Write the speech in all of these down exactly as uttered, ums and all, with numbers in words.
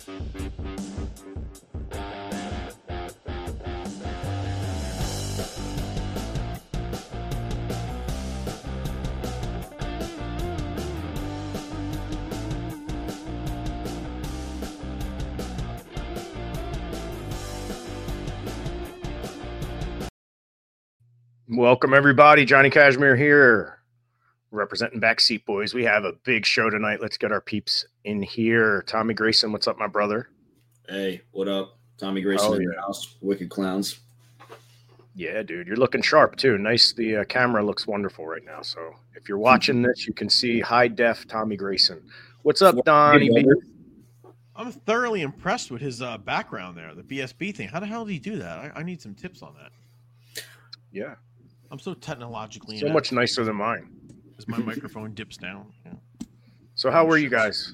Welcome, everybody. Johnny Cashmere here, representing Backseat Boys. We have a big show tonight. Let's get our peeps in here. Tommy Grayson, what's up, my brother? Hey, what up? Tommy Grayson oh, in yeah. the house. Wicked Clowns. Yeah, dude. You're looking sharp, too. Nice. The uh, camera looks wonderful right now. So if you're watching this, you can see high-def Tommy Grayson. What's up, Donnie? Hey, I'm thoroughly impressed with his uh, background there, the B S B thing. How the hell did he do that? I, I need some tips on that. Yeah. I'm so technologically so much nicer than mine. As my microphone dips down. Yeah. So how were you guys?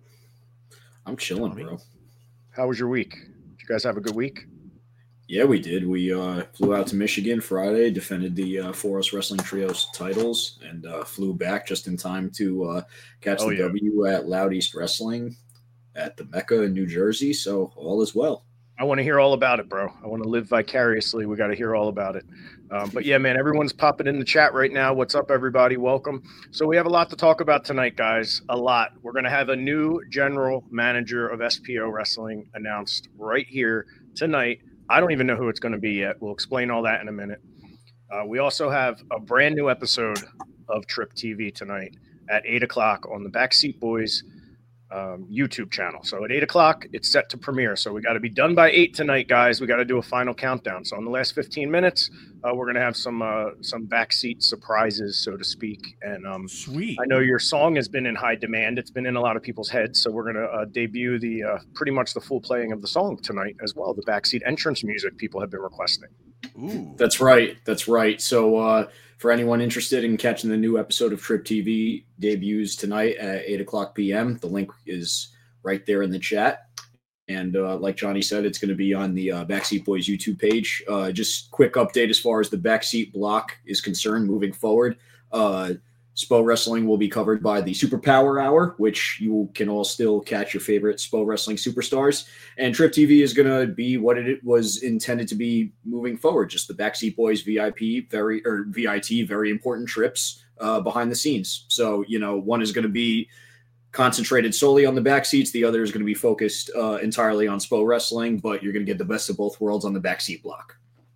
I'm chilling, bro. How was your week? Did you guys have a good week? Yeah, we did. We uh, flew out to Michigan Friday, defended the uh, four S Wrestling Trios titles, and uh, flew back just in time to uh, catch oh, the yeah. W at Loud East Wrestling at the Mecca in New Jersey. So all is well. I want to hear all about it, bro. I want to live vicariously. We got to hear all about it. Um, but yeah, man, everyone's popping in the chat right now. What's up, everybody? Welcome. So we have a lot to talk about tonight, guys. A lot. We're going to have a new general manager of S P O Wrestling announced right here tonight. I don't even know who it's going to be yet. We'll explain all that in a minute. Uh, we also have a brand new episode of Trip T V tonight at eight o'clock on the Backseat Boys Um, YouTube channel. So at eight o'clock, it's set to premiere. So we got to be done by eight tonight, guys. We got to do a final countdown. So in the last fifteen minutes, uh, we're going to have some uh, some backseat surprises, so to speak. And um, sweet. I know your song has been in high demand. It's been in a lot of people's heads. So we're going to uh, debut the uh, pretty much the full playing of the song tonight as well. The backseat entrance music people have been requesting. Ooh. That's right. That's right. So uh, for anyone interested in catching the new episode of Trip T V, debuts tonight at eight o'clock p.m. The link is right there in the chat. And uh, like Johnny said, it's going to be on the uh, Backseat Boys YouTube page. Uh, just quick update as far as the Backseat block is concerned moving forward. Uh, S P O Wrestling will be covered by the Superpower Hour, which you can all still catch your favorite S P O Wrestling superstars. And Trip T V is going to be what it was intended to be moving forward, just the Backseat Boys V I P, very or V I T, very important trips uh, behind the scenes. So, you know, one is going to be concentrated solely on the back seats. The other is going to be focused uh, entirely on S P O Wrestling, but you're going to get the best of both worlds on the backseat block.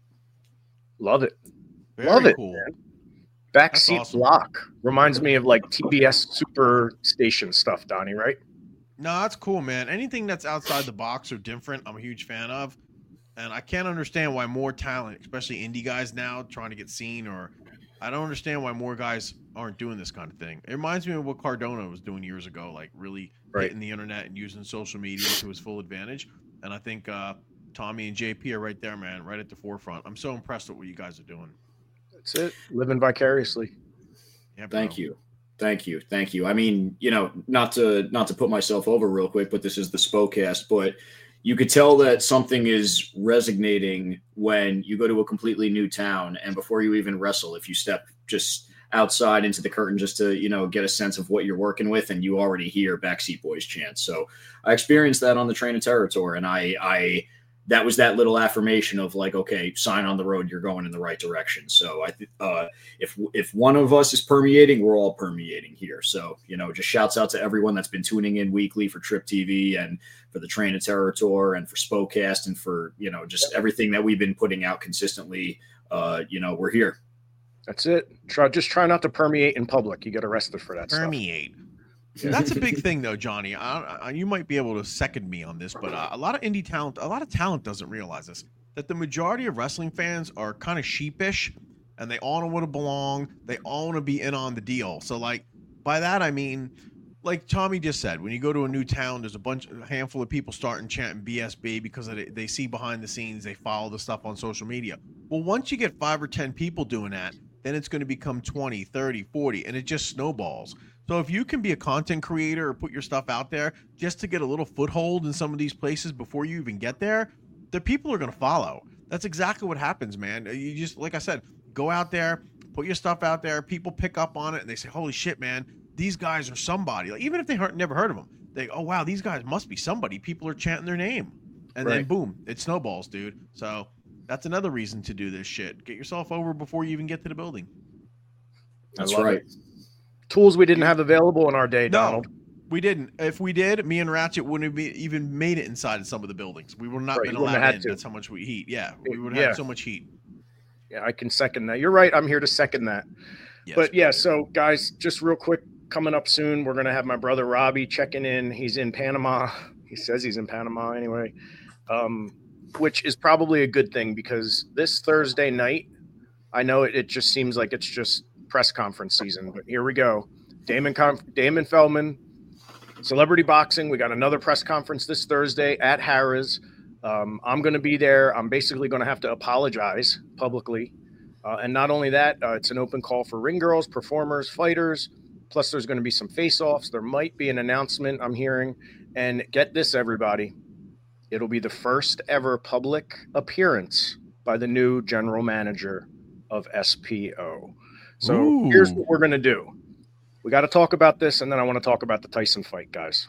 Love it. Very Love it. cool. Man. Backseat awesome. block reminds me of like T B S Superstation stuff, Donnie, right? No, that's cool, man. Anything that's outside the box or different, I'm a huge fan of. And I can't understand why more talent, especially indie guys now trying to get seen, or I don't understand why more guys aren't doing this kind of thing. It reminds me of what Cardona was doing years ago, like really Right. hitting the internet and using social media to his full advantage. And I think uh, Tommy and J P are right there, man, right at the forefront. I'm so impressed with what you guys are doing. That's it. Living vicariously. Yeah, bro. Thank you. Thank you. Thank you. I mean, you know, not to not to put myself over real quick, but this is the Spocast, but you could tell that something is resonating when you go to a completely new town and before you even wrestle, if you step just outside into the curtain just to, you know, get a sense of what you're working with and you already hear Backseat Boys chants. So I experienced that on the Train of Terror tour, and I, I, that was that little affirmation of like, okay, sign on the road, you're going in the right direction. So I, th- uh, if, if one of us is permeating, we're all permeating here. So, you know, just shouts out to everyone that's been tuning in weekly for Trip T V and for the Train of Terror tour and for Spocast and for, you know, just everything that we've been putting out consistently. Uh, you know, we're here. That's it. Try just try not to permeate in public. You get arrested for that Permeate. stuff. That's a big thing, though, Johnny. I, I, you might be able to second me on this, but uh, a lot of indie talent, a lot of talent doesn't realize this, that the majority of wrestling fans are kind of sheepish, and they all want to belong. They all want to be in on the deal. So, like, by that I mean, like Tommy just said, when you go to a new town, there's a bunch, a handful of people starting chanting B S B because they, they see behind the scenes, they follow the stuff on social media. Well, once you get five or ten people doing that, then it's going to become twenty, thirty, forty, and it just snowballs. So if you can be a content creator or put your stuff out there just to get a little foothold in some of these places before you even get there, the people are going to follow. That's exactly what happens, man. You just, like I said, go out there, put your stuff out there, people pick up on it, and they say, holy shit, man, these guys are somebody. Like, even if they heard, never heard of them, they oh wow, these guys must be somebody. People are chanting their name, and then Right. boom, it snowballs, dude. So that's another reason to do this shit. Get yourself over before you even get to the building. That's I love right. it. Tools we didn't have available in our day, No. Donald. We didn't. If we did, me and Ratchet wouldn't have be, even made it inside of some of the buildings. We would not Right, been you wouldn't have allowed had in. to. That's how much we heat. Yeah, we would Yeah. have so much heat. Yeah, I can second that. You're right. I'm here to second that. Yes. But yeah, so guys, just real quick, coming up soon, we're gonna have my brother Robbie checking in. He's in Panama. He says he's in Panama anyway, um, which is probably a good thing because this Thursday night, I know it, it just seems like it's just press conference season, but here we go. Damon Conf- Damon Feldman, Celebrity Boxing. We got another press conference this Thursday at Harrah's. Um, I'm going to be there. I'm basically going to have to apologize publicly. Uh, and not only that, uh, it's an open call for ring girls, performers, fighters. Plus, there's going to be some face-offs. There might be an announcement I'm hearing. And get this, everybody. It'll be the first ever public appearance by the new general manager of S P O. So Ooh. here's what we're going to do. We got to talk about this, and then I want to talk about the Tyson fight, guys.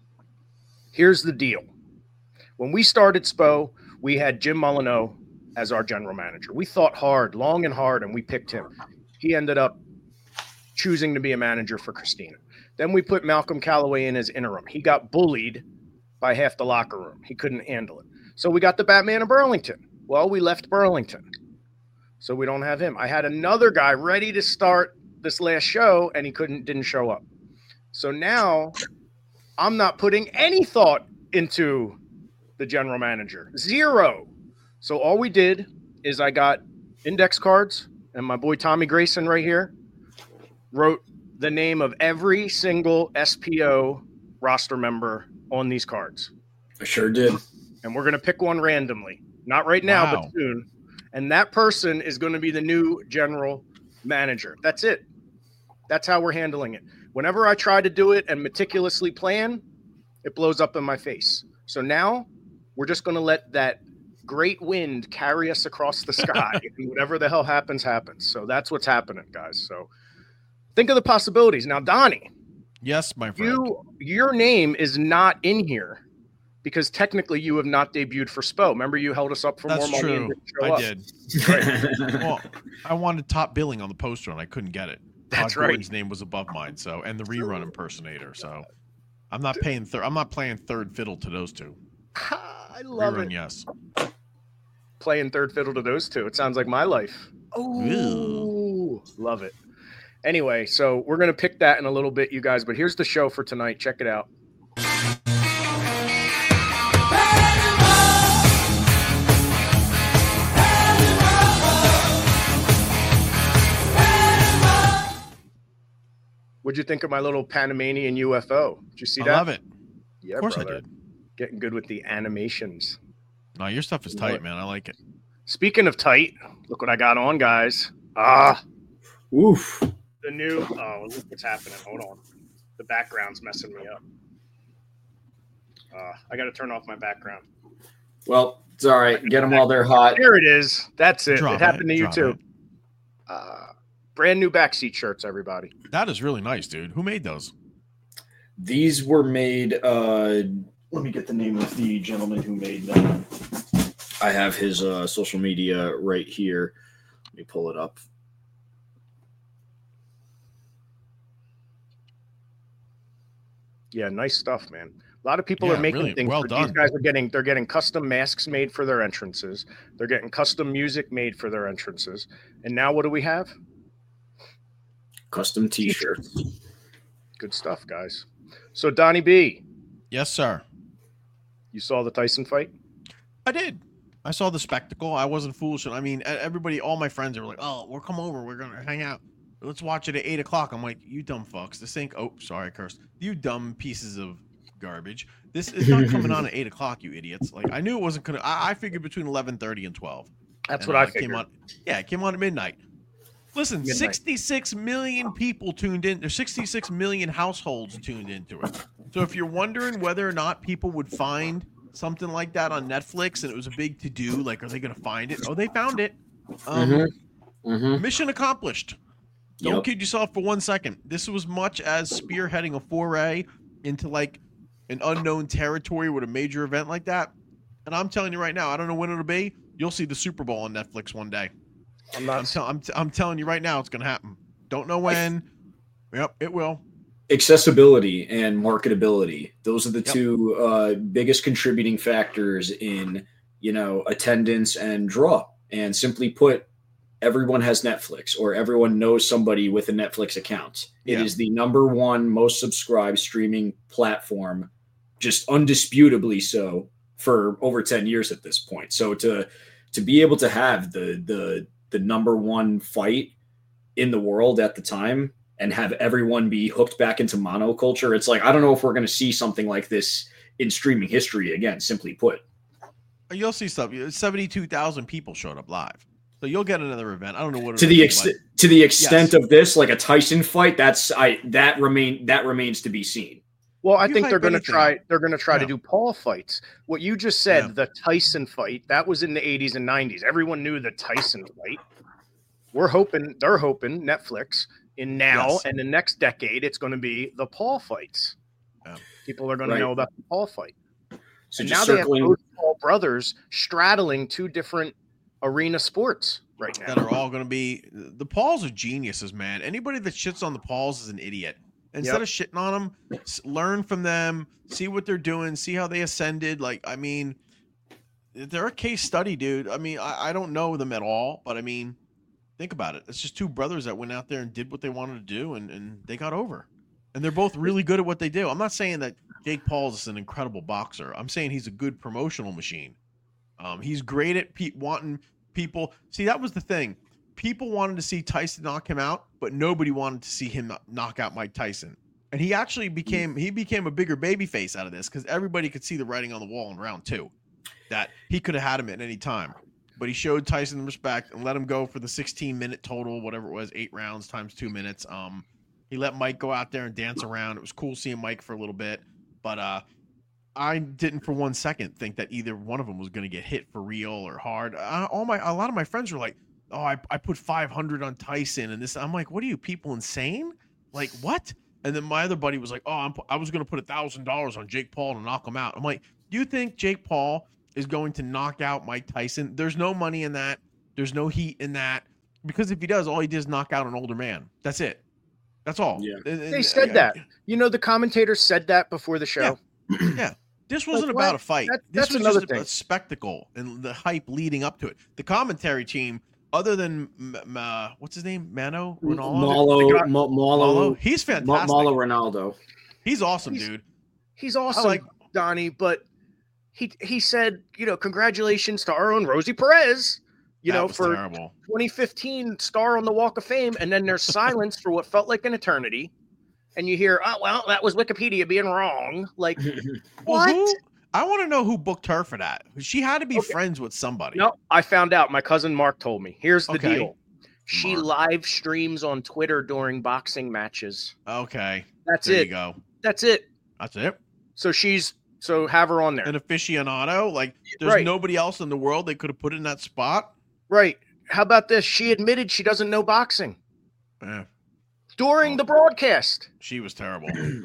Here's the deal. When we started S P O, we had Jim Molyneux as our general manager. We thought hard, long and hard, and we picked him. He ended up choosing to be a manager for Christina. Then we put Malcolm Calloway in as interim. He got bullied by half the locker room. He couldn't handle it. So we got the Batman of Burlington. Well, we left Burlington. So we don't have him. I had another guy ready to start this last show, and he couldn't, didn't show up. So now I'm not putting any thought into the general manager. Zero. So all we did is I got index cards, and my boy Tommy Grayson right here wrote the name of every single S P O roster member on these cards. I sure did. And we're going to pick one randomly. Not right now, Wow. but soon. And that person is going to be the new general manager. That's it. That's how we're handling it. Whenever I try to do it and meticulously plan, it blows up in my face. So now we're just going to let that great wind carry us across the sky. And whatever the hell happens, happens. So that's what's happening, guys. So think of the possibilities. Now, Donnie, Yes, my friend. you your name is not in here because technically you have not debuted for S P O. Remember, you held us up for That's more money. true. And didn't show I up. did. Well, I wanted top billing on the poster, and I couldn't get it. That's Todd right. Gordon's name was above mine, so and the rerun impersonator. So I'm not paying third. I'm not playing third fiddle to those two. I love Rerun, it. yes. Playing third fiddle to those two. It sounds like my life. Oh, love it. Anyway, so we're going to pick that in a little bit, you guys. But here's the show for tonight. Check it out. What'd you think of my little Panamanian U F O? Did you see I that? love it. Yeah, Of course brother. I did. Getting good with the animations. No, your stuff is tight, man. I like it. Speaking of tight, look what I got on, guys. Ah, Oof. the new. Oh, look what's happening. Hold on. The background's messing me up. Uh, I got to turn off my background. Well, it's all right. Get them while they're hot. There it is. That's it. Drop it happened it, to you drop too. it. Uh, brand new backseat shirts, everybody. That is really nice, dude. Who made those? These were made. Uh, let me get the name of the gentleman who made them. I have his uh, social media right here. Let me pull it up. Yeah, nice stuff, man. A lot of people Yeah, are making really things. well for, done. These guys are getting. They're getting custom masks made for their entrances. They're getting custom music made for their entrances. And now, what do we have? Custom T-shirts. Good stuff, guys. So, Donnie B, Yes, sir. you saw the Tyson fight? I did. I saw the spectacle. I wasn't foolish. I mean, e- everybody, all my friends were like, "Oh, we'll come over. We're gonna hang out. Let's watch it at eight o'clock." I'm like, "You dumb fucks. This ain't." Oh, sorry, I cursed. You dumb pieces of garbage. This is not coming on at eight o'clock. You idiots. Like, I knew it wasn't gonna. I, I figured between eleven thirty and twelve. That's And, what I uh, figured. Came on, yeah, it came on at midnight. Listen, Midnight. sixty-six million people tuned in. There's sixty-six million households tuned into it. So if you're wondering whether or not people would find something like that on Netflix and it was a big to-do, like, are they going to find it? Oh, they found it. Um, Mm-hmm. Mm-hmm. Mission accomplished. Don't Yep. kid yourself for one second. This was much as spearheading a foray into, like, an unknown territory with a major event like that. And I'm telling you right now, I don't know when it'll be. You'll see the Super Bowl on Netflix one day. I'm not. I'm, te- I'm, t- I'm telling you right now, it's going to happen. Don't know when. Yep, it will. Accessibility and marketability. Those are the Yep. two uh, biggest contributing factors in, you know, attendance and draw. And simply put, everyone has Netflix, or everyone knows somebody with a Netflix account. It Yeah. is the number one most subscribed streaming platform, just undisputably so, for over ten years at this point. So to to be able to have the the the number one fight in the world at the time and have everyone be hooked back into monoculture, it's like, I don't know if we're going to see something like this in streaming history again, simply put. You'll see stuff. seventy-two thousand people showed up live. So you'll get another event. I don't know what To it'll the be, extent but to the extent Yes. of this, like a Tyson fight, that's I that remain that remains to be seen. Well, I You think they're hype going to anything try. up. They're going to try to Yeah. do Paul fights. What you just said, Yeah. the Tyson fight, that was in the eighties and nineties. Everyone knew the Tyson fight. We're hoping. They're hoping Netflix in now Yes. and the next decade, it's going to be the Paul fights. Yeah. People are going Right. to know about the Paul fight. So And just now they have circling both Paul brothers straddling two different arena sports right now. that are all going to be the Pauls are geniuses, man. Anybody that shits on the Pauls is an idiot. Instead Yep. of shitting on them, s- learn from them, see what they're doing, see how they ascended. Like, I mean, they're a case study, dude. I mean, I, I don't know them at all, but I mean, think about it. It's just two brothers that went out there and did what they wanted to do, and, and they got over. And they're both really good at what they do. I'm not saying that Jake Paul is an incredible boxer. I'm saying he's a good promotional machine. Um, he's great at pe- wanting people. See, that was the thing. People wanted to see Tyson knock him out, but nobody wanted to see him kno- knock out Mike Tyson. And he actually became he became a bigger babyface out of this because everybody could see the writing on the wall in round two that he could have had him at any time. But he showed Tyson respect and let him go for the sixteen minute total, whatever it was, eight rounds times two minutes. Um, he let Mike go out there and dance around. It was cool seeing Mike for a little bit, but uh, I didn't for one second think that either one of them was going to get hit for real or hard. I, all my a lot of my friends were like, "Oh, I, I put five hundred on Tyson," and this. I'm like, "What are you people insane? Like what?" And then my other buddy was like, "Oh, I'm, I was going to put a thousand dollars on Jake Paul to knock him out." I'm like, "Do you think Jake Paul is going to knock out Mike Tyson? There's no money in that. There's no heat in that. Because if he does, all he did is knock out an older man. That's it. That's all." Yeah. And- and- They said that. You know, the commentators said that before the show. Yeah. This wasn't Like, about what? a fight. That- this that's was another just a, thing. a spectacle and the hype leading up to it. The commentary team, other than M- M- uh, what's his name, Mano Ronaldo, Malo, The guy- Ma- Malo, Malo, he's Ma- fantastic. Malo Ronaldo. He's awesome, He's- dude. He's awesome, like- Donnie, but he he said, you know, congratulations to our own Rosie Perez, you That know, was for terrible. twenty fifteen star on the Walk of Fame, and then there's silence for what felt like an eternity, and you hear, oh well, that was Wikipedia being wrong. Like, Well, what? who- I want to know who booked her for that. She had to be Okay. friends with somebody. No, I found out. My cousin Mark told me. Here's the Okay. deal. She Mark. live streams on Twitter during boxing matches. Okay. That's There it. you go. That's it. That's it. So she's so have her on there. An aficionado. Like, there's Right. nobody else in the world they could have put in that spot. Right. How about this? She admitted she doesn't know boxing Yeah. during Oh. the broadcast. She was terrible.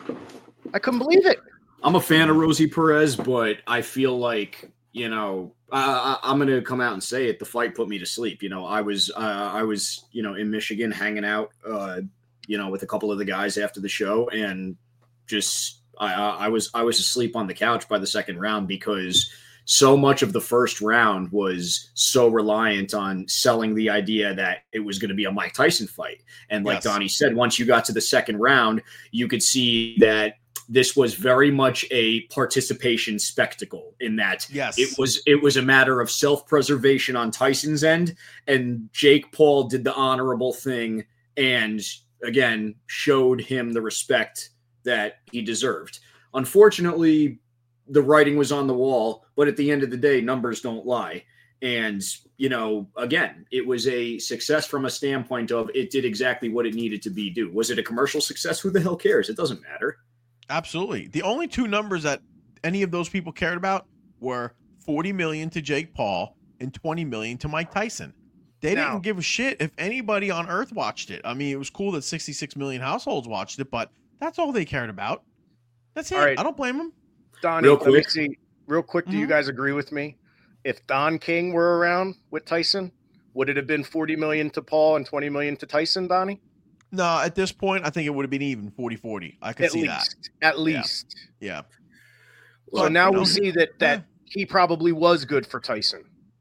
I couldn't believe it. I'm a fan of Rosie Perez, but I feel like, you know, I, I, I'm going to come out and say it. The fight put me to sleep. You know, I was, uh, I was, you know, in Michigan hanging out, uh, you know, with a couple of the guys after the show, and just, I, I I was, I was asleep on the couch by the second round because so much of the first round was so reliant on selling the idea that it was going to be a Mike Tyson fight. And like Yes. Donnie said, once you got to the second round, you could see that this was very much a participation spectacle in that Yes. it was it was a matter of self-preservation on Tyson's end, and Jake Paul did the honorable thing and again showed him the respect that he deserved. Unfortunately, the writing was on the wall, but at the end of the day, numbers don't lie. And, you know, again, it was a success from a standpoint of it did exactly what it needed to be do. Was it a commercial success? Who the hell cares? It doesn't matter. Absolutely. The only two numbers that any of those people cared about were forty million to Jake Paul and twenty million to Mike Tyson. They Now- didn't give a shit if anybody on earth watched it. I mean, it was cool that sixty-six million households watched it, but that's all they cared about. That's it. All right. I don't blame them. Donnie, Real let me quick. see. Real quick, do Mhm. you guys agree with me? If Don King were around with Tyson, would it have been forty million to Paul and twenty million to Tyson, Donnie? No, at this point, I think it would have been even forty forty. I could At see least. At least. that. Yeah. So But, now you know, we see that that yeah. he probably was good for Tyson.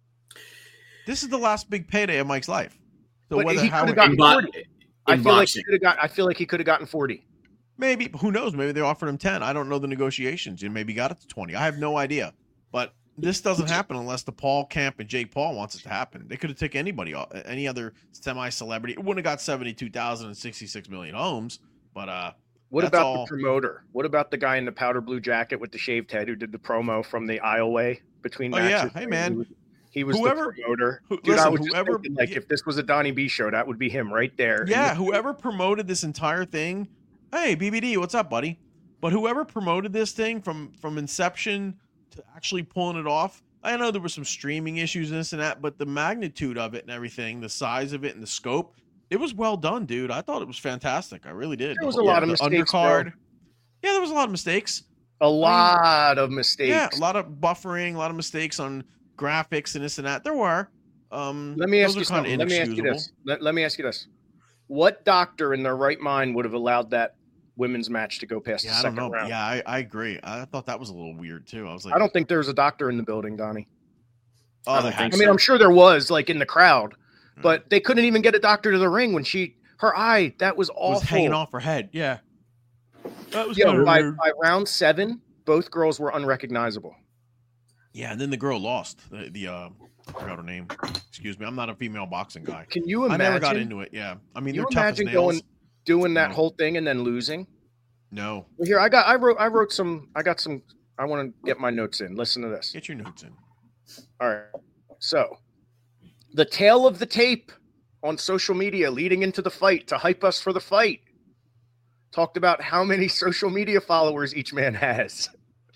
This is the last big payday of Mike's life. So But whether he how could have it- gotten In, bo- forty. I in feel like he boxing. could have got I feel like he could have gotten forty. maybe, who knows? Maybe they offered him ten. I don't know the negotiations. And maybe got it to twenty. I have no idea. But this doesn't happen unless the Paul camp and Jake Paul wants it to happen. They could have taken anybody, off- any other semi-celebrity. It wouldn't have got seventy-two thousand and sixty-six million homes. But uh, What That's about all. the promoter? What about the guy in the powder blue jacket with the shaved head who did the promo from the aisleway between Oh, yeah. matches? Hey, man. He was, he was Whoever- the promoter. who- Dude, I listen, was just whoever- thinking, like, yeah. if this was a Donnie B show, that would be him right there. And yeah, this- whoever promoted this entire thing, hey, B B D, what's up, buddy? But whoever promoted this thing from from inception to actually pulling it off, I know there were some streaming issues and this and that, but the magnitude of it and everything, the size of it and the scope, it was well done, dude. I thought it was fantastic. I really did. There was The a lot whole- of the mistakes, bro. undercard. Yeah, there was a lot of mistakes. a lot of mistakes. Yeah, a lot of buffering, a lot of mistakes on graphics and this and that. There were. Um, Let me those ask are you kinda something. Let me ask you inexcusable. this. Let, let me ask you this. What doctor in their right mind would have allowed that women's match to go past Yeah, the I don't second know. round? Yeah, I, I agree. I thought that was a little weird too. I was like, I don't think there's a doctor in the building, Donnie. oh, I they don't had think I mean, so. I'm sure there was, like, in the crowd, Hmm. but they couldn't even get a doctor to the ring when she, her eye, that was awful. was hanging off her head. Yeah. That was Yo, kinda by, weird. by round seven, both girls were unrecognizable. Yeah, and then the girl lost. The, the uh, I forgot her name. Excuse me. I'm not a female boxing guy. Can you I imagine? never got into it. Yeah. I mean, Can you they're tough as imagine nails. going, doing that No. whole thing and then losing? No. Well, here, I got, I wrote, I wrote some, I got some, I want to get my notes in. Listen to this. Get your notes in. All right. So, the tail of the tape on social media leading into the fight to hype us for the fight talked about how many social media followers each man has.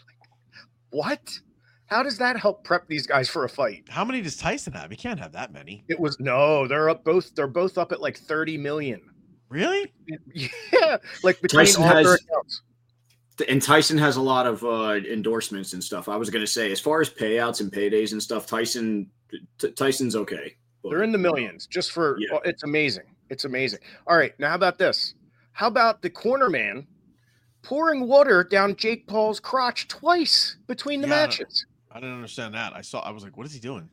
What? How does that help prep these guys for a fight? How many does Tyson have? He can't have that many. It was no, they're up both. They're both up at like thirty million. Really? Yeah, like between Tyson all their has- accounts. And Tyson has a lot of uh, endorsements and stuff. I was going to say, as far as payouts and paydays and stuff, Tyson T- Tyson's okay. But, They're in the millions just for. Yeah. It's amazing. It's amazing. All right, now how about this? How about the corner man pouring water down Jake Paul's crotch twice between the Yeah, I don't- matches? I didn't understand that. I saw. I was like, what is he doing?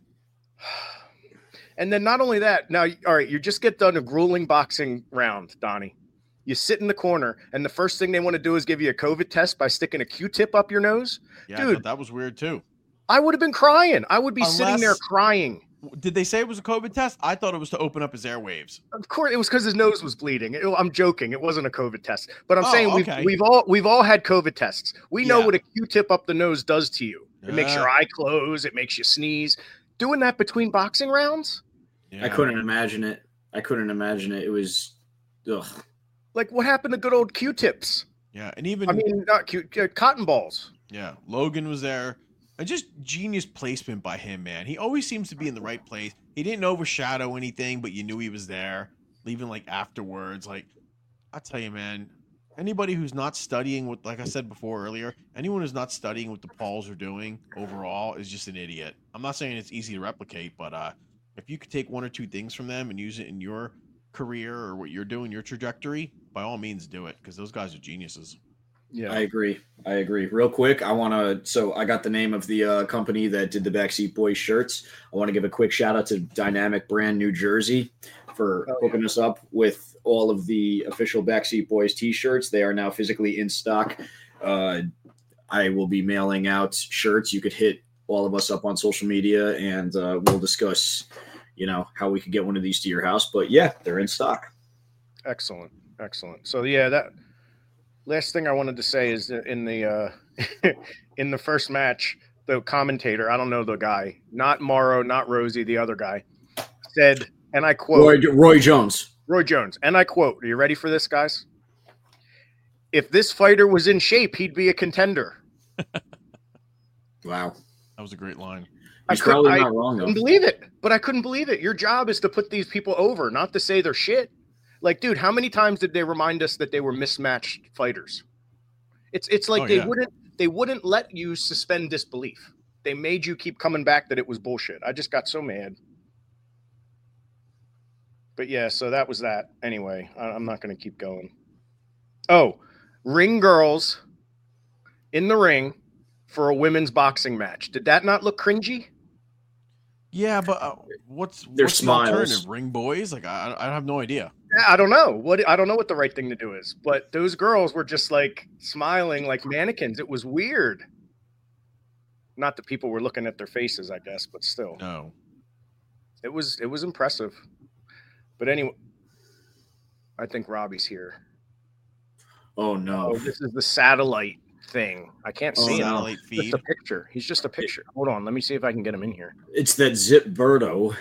And then not only that, now, all right, you just get done a grueling boxing round, Donnie. You sit in the corner, and the first thing they want to do is give you a COVID test by sticking a Q-tip up your nose. Yeah, I Dude. thought that was weird too. I would have been crying. I would be sitting there Unless- crying. Did they say it was a COVID test? I thought it was to open up his airwaves. Of course, it was because his nose was bleeding. It- I'm joking. It wasn't a COVID test, but I'm Oh, saying we've okay. we've all we've all had COVID tests. We know Yeah. what a Q-tip up the nose does to you. It makes your Yeah. eye close. It makes you sneeze. Doing that between boxing rounds, Yeah. I couldn't imagine it. I couldn't imagine it. It was, ugh. like what happened to good old Q-tips? Yeah, and even I mean, not Q, uh, cotton balls. yeah, Logan was there. And just genius placement by him, man. He always seems to be in the right place. He didn't overshadow anything, but you knew he was there. Leaving like afterwards, like I tell you, man. Anybody who's not studying what, like I said before earlier, anyone who's not studying what the Pauls are doing overall is just an idiot. I'm not saying it's easy to replicate, but uh, if you could take one or two things from them and use it in your career or what you're doing, your trajectory, by all means do it because those guys are geniuses. Yeah, I agree. I agree. Real quick, I want to. So I got the name of the uh, company that did the Backseat Boys shirts. I want to give a quick shout out to Dynamic Brand New Jersey for Oh, hooking us up with all of the official Backseat Boys T-shirts. They are now physically in stock. Uh, I will be mailing out shirts. You could hit all of us up on social media, and uh, we'll discuss, you know, how we could get one of these to your house. But yeah, they're in stock. excellent, excellent. So yeah, that last thing I wanted to say is that in the uh, in the first match, the commentator, I don't know the guy, not Morrow, not Rosie, the other guy, said, and I quote, Roy, Roy Jones. Roy Jones, and I quote, are you ready for this, guys? If this fighter was in shape, he'd be a contender. Wow. That was a great line. I He's could- probably I not wrong, though. couldn't believe it, but I couldn't believe it. Your job is to put these people over, not to say they're shit. Like, dude, how many times did they remind us that they were mismatched fighters? It's it's like Oh, they yeah. wouldn't they wouldn't let you suspend disbelief. They made you keep coming back that it was bullshit. I just got so mad. But yeah, so that was that. Anyway, I'm not going to keep going. Oh, ring girls in the ring for a women's boxing match. Did that not look cringy? Yeah, but uh, what's Their what's the smiles. alternative? Ring boys? Like I, I have no idea. I don't know what I don't know what the right thing to do is, but those girls were just like smiling like mannequins. It was weird. Not that people were looking at their faces, I guess, but still, No. it was it was impressive. But anyway, I think Robbie's here. Oh no! Oh, this is the satellite thing. I can't Oh, see him. Satellite Just feed. a picture. He's just a picture. Hold on, let me see if I can get him in here. It's that Zip Birdo.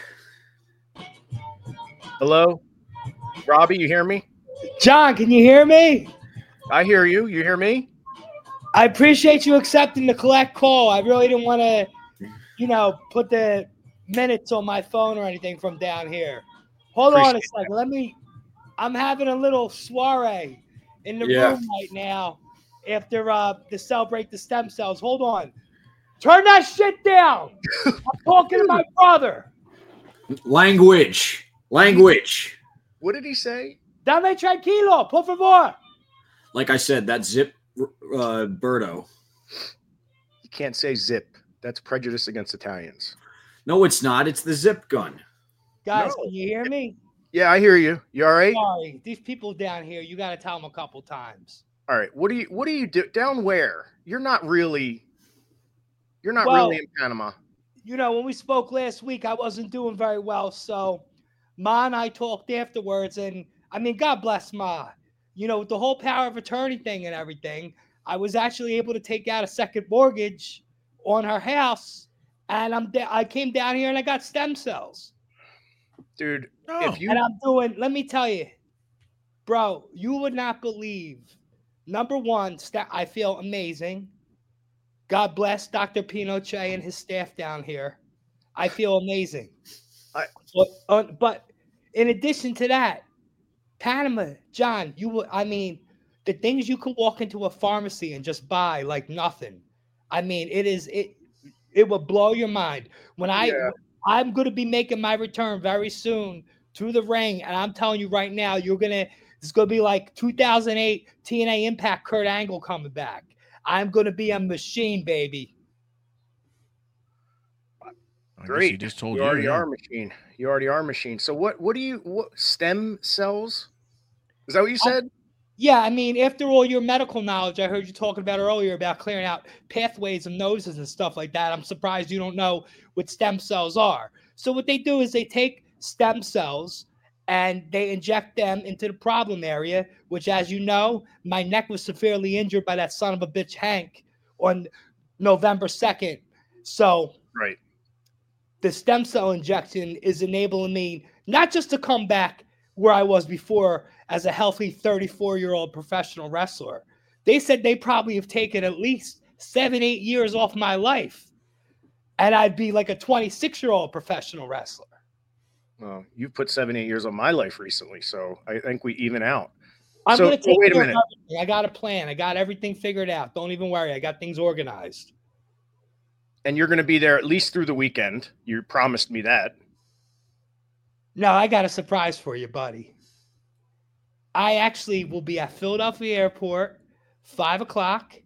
Hello, Robbie. You hear me? John, can you hear me? I hear you. You hear me? I appreciate you accepting the collect call. I really didn't want to, you know, put the minutes on my phone or anything from down here. Hold on a Appreciate second. Let me. I'm having a little soiree in the Yeah. room right now after uh to celebrate the stem cells. Hold on. Turn that shit down. I'm talking to my brother. Language. Language. What did he say? Dame tranquilo, por favor. Like I said, that Zip uh, Birdo. You can't say zip. That's prejudice against Italians. No, it's not. It's the Zip gun. Guys, No. can you hear me? Yeah, I hear you. You all right? Sorry, these people down here, you got to tell them a couple times. All right. What do you What do you do down where? You're not really. You're not Well- really in Panama. You know, when we spoke last week, I wasn't doing very well. So Ma and I talked afterwards. And I mean, God bless Ma. You know, with the whole power of attorney thing and everything, I was actually able to take out a second mortgage on her house. And I'm da- I came down here and I got stem cells. Dude, Oh. if you And I'm doing, let me tell you, bro, you would not believe. Number one, sta- I feel amazing. God bless Doctor Pinochet and his staff down here. I feel amazing. I- but, uh, but in addition to that, Panama, John, you would, I mean, the things you can walk into a pharmacy and just buy like nothing. I mean, it is, it, it will blow your mind. When I, Yeah. I'm going to be making my return very soon to the ring. And I'm telling you right now, you're going to, it's going to be like two thousand eight T N A Impact Kurt Angle coming back. I'm going to be a machine, baby. I guess great, he just told you you. already yeah. are a machine. You already are a machine. So what? What do you? What stem cells? Is that what you said? Yeah, I mean, after all your medical knowledge, I heard you talking about earlier about clearing out pathways of noses and stuff like that. I'm surprised you don't know what stem cells are. So what they do is they take stem cells and they inject them into the problem area, which, as you know, my neck was severely injured by that son of a bitch Hank on November second. So Right. the stem cell injection is enabling me not just to come back where I was before as a healthy thirty-four-year-old professional wrestler. They said they probably have taken at least seven, eight years off my life, and I'd be like a twenty-six-year-old professional wrestler. Well, you've put seven, eight years on my life recently, so I think we even out. I'm So- going to take wait a care of minute. everything. I got a plan. I got everything figured out. Don't even worry. I got things organized. And you're going to be there at least through the weekend. You promised me that. No, I got a surprise for you, buddy. I actually will be at Philadelphia Airport, five o'clock.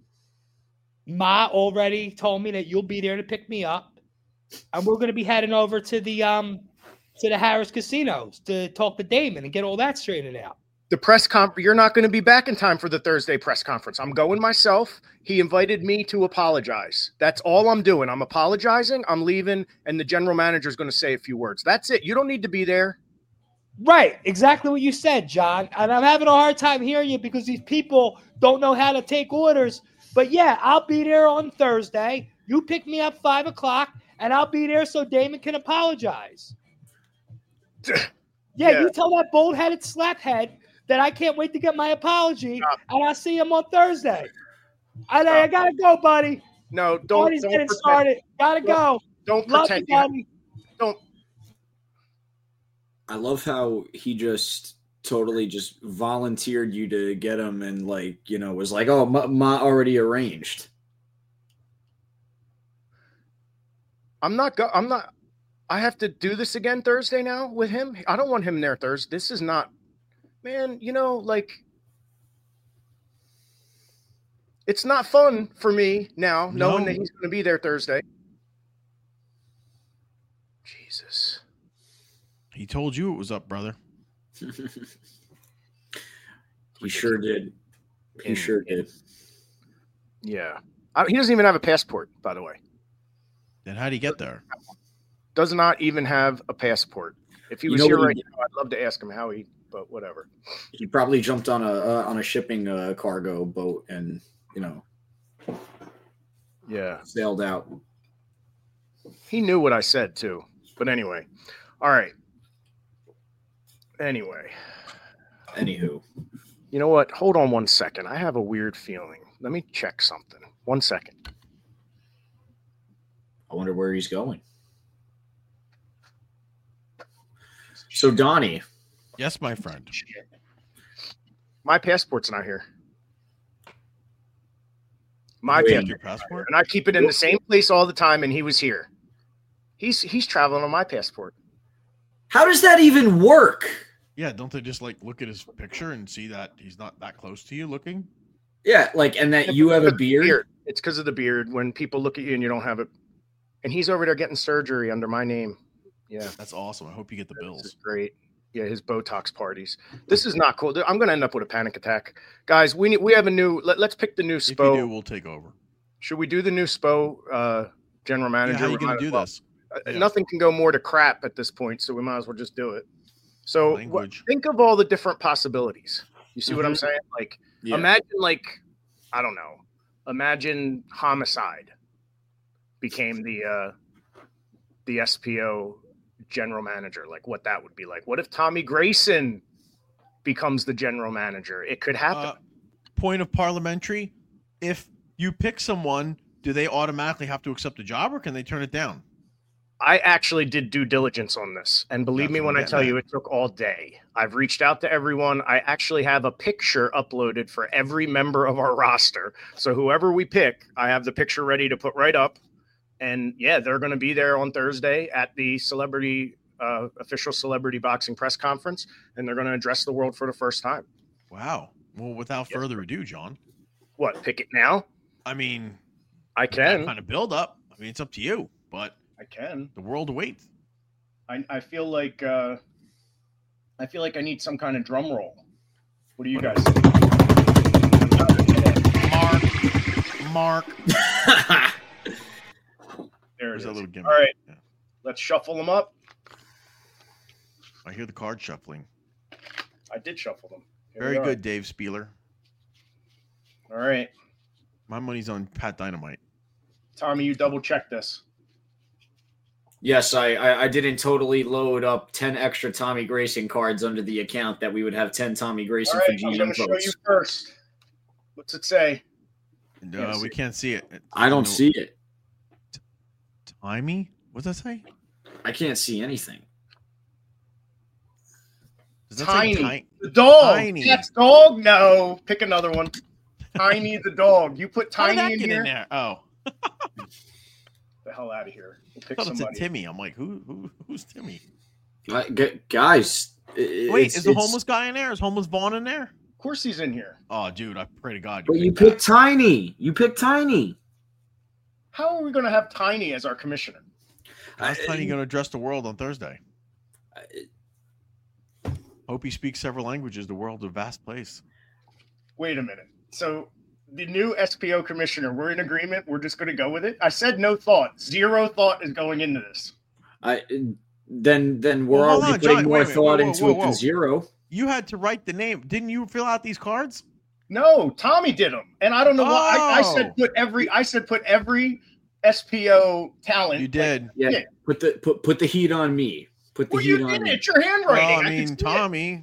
Ma already told me that you'll be there to pick me up, and we're going to be heading over to the um to the Harris Casinos to talk to Damon and get all that straightened out. The press conference, you're not going to be back in time for the Thursday press conference. I'm going myself. He invited me to apologize. That's all I'm doing. I'm apologizing. I'm leaving, and the general manager is going to say a few words. That's it. You don't need to be there. Right, exactly what you said, John. And I'm having a hard time hearing you because these people don't know how to take orders. But yeah, I'll be there on Thursday. You pick me up five o'clock, and I'll be there so Damon can apologize. Yeah, Yeah. you tell that bold-headed slaphead that I can't wait to get my apology, Stop. and I'll see him on Thursday. I, I Stop. gotta go, buddy. No, don't. Party's Don't getting pretend, started. Gotta go. don't Love you, pretend. You have, buddy. don't. I love how he just totally just volunteered you to get him and like, you know, was like, oh, Ma, Ma already arranged. I'm not go I'm not I have to do this again Thursday now with him. I don't want him there Thursday. This is not, man, you know, like it's not fun for me now knowing No. that he's going to be there Thursday. Jesus. He told you it was up, brother. He sure did. He sure did. Yeah. I, he doesn't even have a passport, by the way. Then how'd he get there? Does not even have a passport. If he You was know here what right he- now, I'd love to ask him how he, but whatever. He probably jumped on a uh, on a shipping uh, cargo boat and you know Yeah. sailed out. He knew what I said too. But anyway. All right. Anyway. Anywho, You know what? Hold on one second. I have a weird feeling. Let me check something. One second. I wonder where he's going. So Donnie, Yes, my friend. My passport's not here. My Wait. passport. Your passport? And I keep it in the same place all the time, and he was here. He's he's traveling on my passport. how does that even work? Yeah, don't they just like look at his picture and see that he's not that close to you looking? Yeah, like and that you have a beard. It's because of the beard. When people look at you and you don't have it, and he's over there getting surgery under my name. Yeah, That's awesome. I hope you get the this is bills. great. Yeah, his Botox parties. This is not cool. I'm going to end up with a panic attack, guys. We need, we have a new. Let, let's pick the new If you Spo. do, we'll take over. Should we do the new Spo uh, general Yeah, manager? how are you We might going to as do well. this? Uh, Yeah. Nothing can go more to crap at this point, so we might as well just do it. So what, Language. think of all the different possibilities. You see what I'm Mhm. saying? Like, Yeah. imagine, like, I don't know. Imagine homicide became the uh, the S P O general manager. Like, what that would be like. What if Tommy Grayson becomes the general manager? It could happen. Uh, point of parliamentary. If you pick someone, do they automatically have to accept the job or can they turn it down? I actually did due diligence on this. And believe That's me what when I'm I tell getting you, at. it took all day. I've reached out to everyone. I actually have a picture uploaded for every member of our roster. So whoever we pick, I have the picture ready to put right up. And yeah, they're going to be there on Thursday at the celebrity, uh, official celebrity boxing press conference. And they're going to address the world for the first time. Wow. Well, without Yes, further ado, John. What, pick it now? I mean, I that can. kind of build up. I mean, it's up to you, but I can. the world awaits. I, I feel like uh, I feel like I need some kind of drum roll. What do you guys think? Mark, Mark. There There's it that is. little gimmick. All right, Yeah. let's shuffle them up. I hear the card shuffling. I did shuffle them. Here we Very are. good, Dave Spieler. All right, My money's on Pat Dynamite. Tommy, you double check this. Yes, I, I I didn't totally load up ten extra Tommy Grayson cards under the account that we would have ten Tommy All Grayson right, for I'm G going M to show you votes. first. What's it say? And, Can't uh, see we it. can't see it. It- I don't no- see it. Timey? What's that say? I can't see anything. Does that Tiny. say ti- The dog. Tiny. That's dog. No, pick another one. Tiny the dog. You put How did Tiny that in get here. in there? Oh, The hell out of here. We'll pick I thought it said somebody. Timmy. I'm like, who, who who's Timmy? Uh, gu- guys, i- Wait, it's- is the it's- homeless guy in there? Is homeless Vaughn in there? Of course, he's in here. Oh, dude, I pray to God. But you picked picked Tiny. You picked Tiny. How are we going to have Tiny as our commissioner? that. How's I- Tiny going to address the world on Thursday? I- Hope he speaks several languages. The world's a vast place. Wait a minute. So the new S P O commissioner, we're in agreement. We're just going to go with it. I said no thought. Zero thought is going into this. I then then we're Well, hold already on, putting John, more wait a minute. thought Whoa, whoa, into whoa, it whoa. than zero. You had to write the name. Didn't you fill out these cards? No, Tommy did them, and I don't know why. I, I said Oh. put every. I said put every S P O talent. You did. Yeah, Yeah. put the put put the heat on me. Put the Well, heat you on did me. it. It's your handwriting. Well, I can mean, see it. Tommy,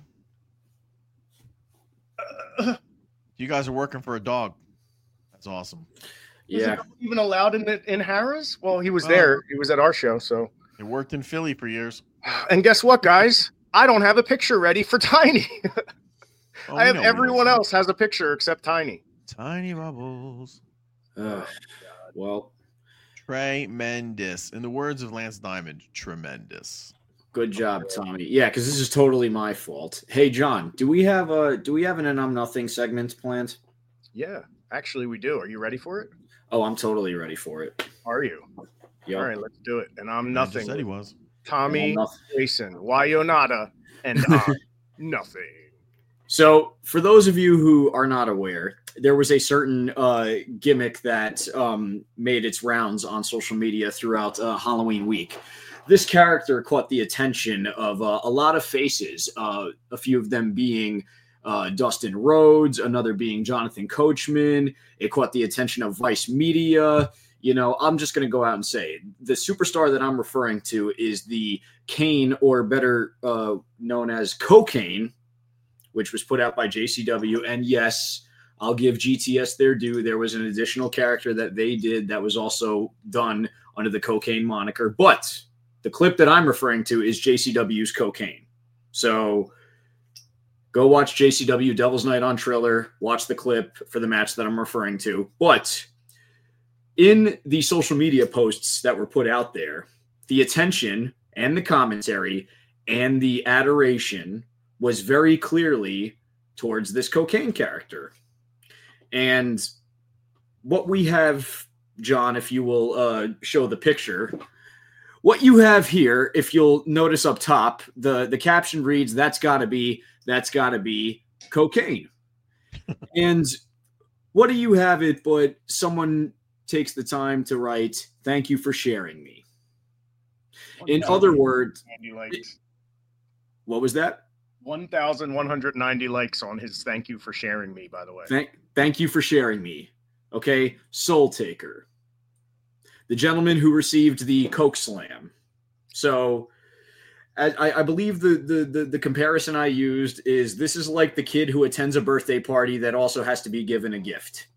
Uh, you guys are working for a dog. That's awesome. was Yeah, it even allowed in the, in Harris? Well, he was Well- there. He was at our show. So, It worked in Philly for years. and guess what, guys? I don't have a picture ready for Tiny. Oh, I we have know he everyone doesn't. else has a picture except Tiny. Tiny bubbles. uh, well, Tremendous. In the words of Lance Diamond, tremendous. Good job, Tommy. Yeah, because this is totally my fault. Hey, John, do we have a do we have an and I'm nothing segment planned? Yeah, actually, we do. Are you ready for it? Oh, I'm totally ready for it. Are you? Yep. All right, let's do it. And I'm He nothing. just said he was. Tommy, I'm nothing. Jason, Wayonada, and I'm nothing. So, for those of you who are not aware, there was a certain uh, gimmick that um, made its rounds on social media throughout uh, Halloween week. This character caught the attention of uh, a lot of faces, uh, a few of them being uh, Dustin Rhodes, another being Jonathan Coachman. It caught the attention of Vice Media. You know, I'm just going to go out and say it. The superstar that I'm referring to is the Kane, or better uh, known as Cocaine, which was put out by J C W. And yes, I'll give G T S their due. There was an additional character that they did that was also done under the Cocaine moniker. But the clip that I'm referring to is J C W's Cocaine. So go watch J C W Devil's Night on Triller. Watch the clip for the match that I'm referring to. But in the social media posts that were put out there, the attention and the commentary and the adoration was very clearly towards this Cocaine character. And what we have, John, if you will uh, show the picture, what you have here, if you'll notice up top, the, the caption reads, that's gotta be, that's gotta be Cocaine. And what do you have it but someone takes the time to write, thank you for sharing me. In other words, likes. What was that? one thousand one hundred ninety likes on his thank you for sharing me, by the way. Thank, thank you for sharing me. Okay. Soul Taker, the gentleman who received the Coke Slam. So I, I believe the, the, the, the comparison I used is this is like the kid who attends a birthday party that also has to be given a gift.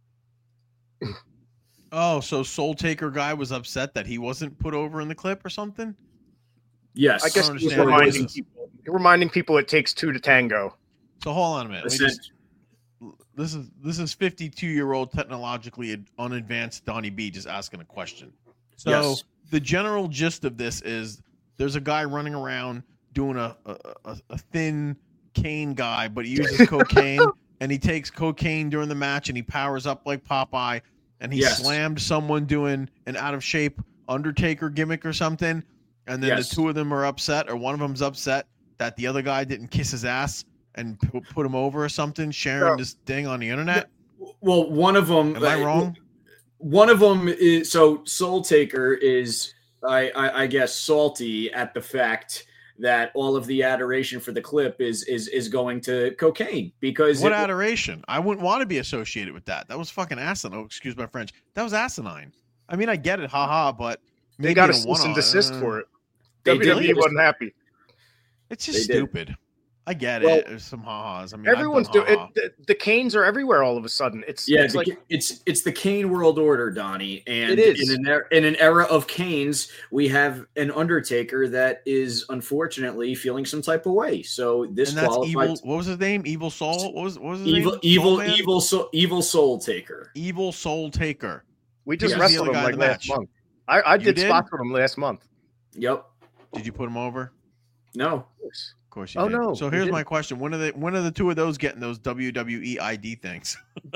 Oh, so Soul Taker guy was upset that he wasn't put over in the clip or something? Yes. I guess I he's understand reminding this. people, reminding people it takes two to tango. So hold on a minute. Let me Listen, just- this is this is fifty-two-year-old technologically ad- unadvanced Donnie B just asking a question. So Yes. the general gist of this is there's a guy running around doing a a, a, a thin cane guy, but he uses cocaine and he takes cocaine during the match and he powers up like Popeye and he Yes. slammed someone doing an out of shape Undertaker gimmick or something. And then Yes. the two of them are upset, or one of them's upset that the other guy didn't kiss his ass and p- put him over or something, sharing No. this thing on the internet. Well, one of them. Am I wrong? One of them is so Soul Taker is, I, I, I guess, salty at the fact that all of the adoration for the clip is is is going to cocaine because What it- adoration? I wouldn't want to be associated with that. That was fucking asinine. Oh, excuse my French. That was asinine. I mean, I get it, haha, but They maybe got a in cease one-on, and desist uh, for it. They W W E did. wasn't happy. It's just They did. stupid. I get Well, it. There's some ha-has. I mean, I've done Everyone's doing ha-ha. it. The, the canes are everywhere all of a sudden. It's Yeah, it's the- like it's it's the Kane world order, Donnie, and It is. in an er- in an era of Kanes, we have an Undertaker that is unfortunately feeling some type of way. So this And that's qualifies evil. What was his name? Evil Soul. What was what was his evil, name? evil, Soul Man? evil, soul, evil Soul Taker. Evil Soul Taker. we just Yes. wrestled The other him guy like in the last match. month. I, I You did, did? spots with him last month. Yep. Did you put him over? No. Of course you Oh, did. no, So we here's my didn't. question: When are the when are the two of those getting those W W E I D things?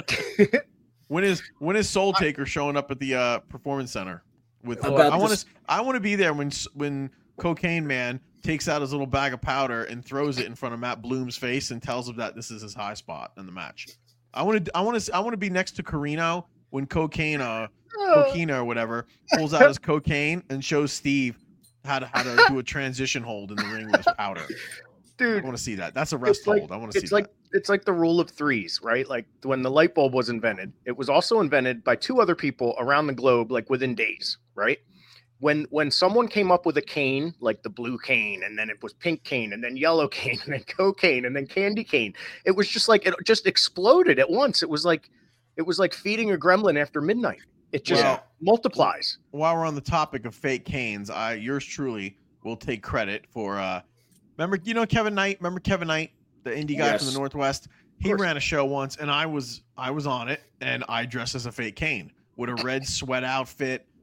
When is when is Soul Taker showing up at the uh, performance center? With About I want this- to I want to be there when when Cocaine Man takes out his little bag of powder and throws it in front of Matt Bloom's face and tells him that this is his high spot in the match. I want to I want to I want to be next to Carino when Cocaine uh Coquina or whatever pulls out his cocaine and shows Steve how to how to do a transition hold in the ring with his powder. I Dude, want to see that. That's a rest it's like, hold. I want to see it's like that. it's like the rule of threes, right? Like when the light bulb was invented, it was also invented by two other people around the globe, like within days, right? When when someone came up with a cane, like the blue cane, and then it was pink cane, and then yellow cane, and then cocaine, and then candy cane, it was just like it just exploded at once. It was like it was like feeding a gremlin after midnight. It just Well, multiplies. While we're on the topic of fake canes, I yours truly will take credit for uh remember you know Kevin Knight, remember Kevin Knight, the indie guy from the Yes. Northwest? He course. ran a show once and I was I was on it and I dressed as a fake cane with a red sweat outfit,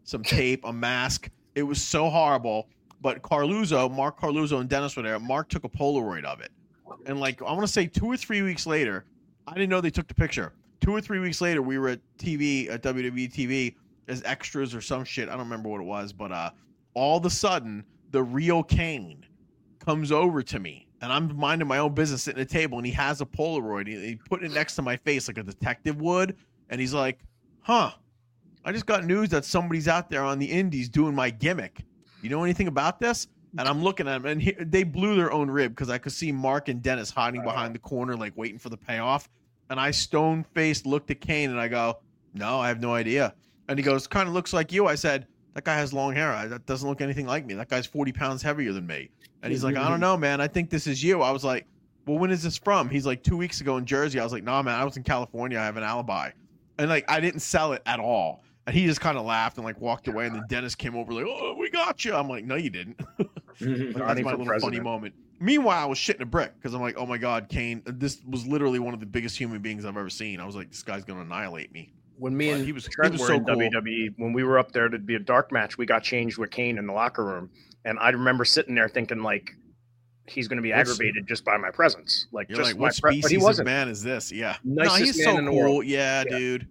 some tape, a mask. It was so horrible. But Carluzzo, Mark Carluzzo and Dennis were there. Mark took a Polaroid of it. And like, I want to say two or three weeks later, I didn't know they took the picture. Two or three weeks later, we were at T V, at W W E T V as extras or some shit. I don't remember what it was. But uh, all of a sudden, the real Kane comes over to me. And I'm minding my own business sitting at a table. And he has a Polaroid. He, he put it next to my face like a detective would. And he's like, huh, I just got news that somebody's out there on the indies doing my gimmick. You know anything about this? And I'm looking at them, and he, they blew their own rib because I could see Mark and Dennis hiding behind the corner, like waiting for the payoff. And I stone-faced looked at Kane, and I go, no, I have no idea. And he goes, kind of looks like you. I said, that guy has long hair. I, that doesn't look anything like me. That guy's forty pounds heavier than me. And he's like, I don't know, man. I think this is you. I was like, well, when is this from? He's like, two weeks ago in Jersey. I was like, nah, man, I was in California. I have an alibi. And like, I didn't sell it at all. And he just kind of laughed and like walked away. And then Dennis came over like, oh, we got you. I'm like, no, you didn't. Like, that's my little president. Funny moment. Meanwhile, I was shitting a brick because I'm like, oh my God, Kane, this was literally one of the biggest human beings I've ever seen. I was like, this guy's going to annihilate me. When me But and he was, Trent he was were so in cool. W W E, when we were up there to be a dark match, we got changed with Kane in the locker room. And I remember sitting there thinking like, he's going to be What's- aggravated just by my presence. Like, You're just like, my what pre- but he species of wasn't. man is this? Yeah. Nicest no, he's man so in the cool. world. Yeah, Yeah. dude.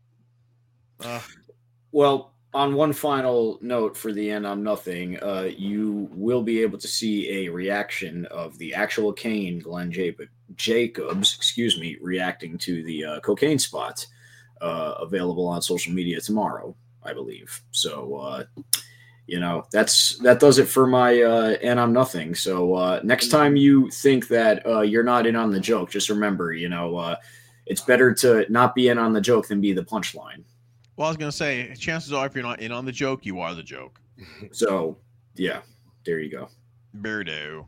Uh, Well, on one final note for the end on nothing, uh, you will be able to see a reaction of the actual Kane, Glenn Jacob, Jacobs, excuse me, reacting to the uh, cocaine spot uh, available on social media tomorrow, I believe. So, uh, you know, that's that does it for my uh, and I'm nothing. So uh, next time you think that uh, you're not in on the joke, just remember, you know, uh, it's better to not be in on the joke than be the punchline. well, I was going to say, chances are if you're not in on the joke, you are the joke. So, yeah, there you go. Beardo.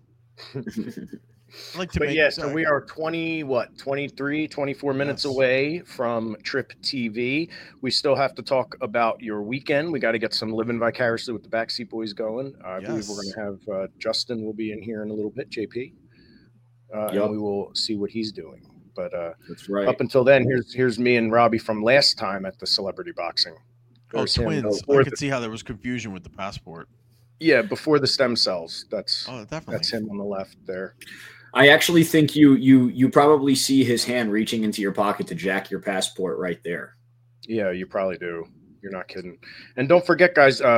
I like to But make yeah, so we are twenty, what, twenty-three, twenty-four minutes Yes. away from Trip T V. We still have to talk about your weekend. We got to get some Living Vicariously with the Backseat Boys going. Uh, I believe we're going Yes. to have uh, Justin will be in here in a little bit, J P. Uh, Yup. And we will see what he's doing. But uh, That's right. up until then, here's here's me and Robbie from last time at the Celebrity Boxing. Oh, There's him, twins. before I the- could see how there was confusion with the passport. yeah, before the stem cells. That's Oh, definitely. that's him on the left there. I actually think you you you probably see his hand reaching into your pocket to jack your passport right there. Yeah, you probably do. You're not kidding. And don't forget, guys, uh,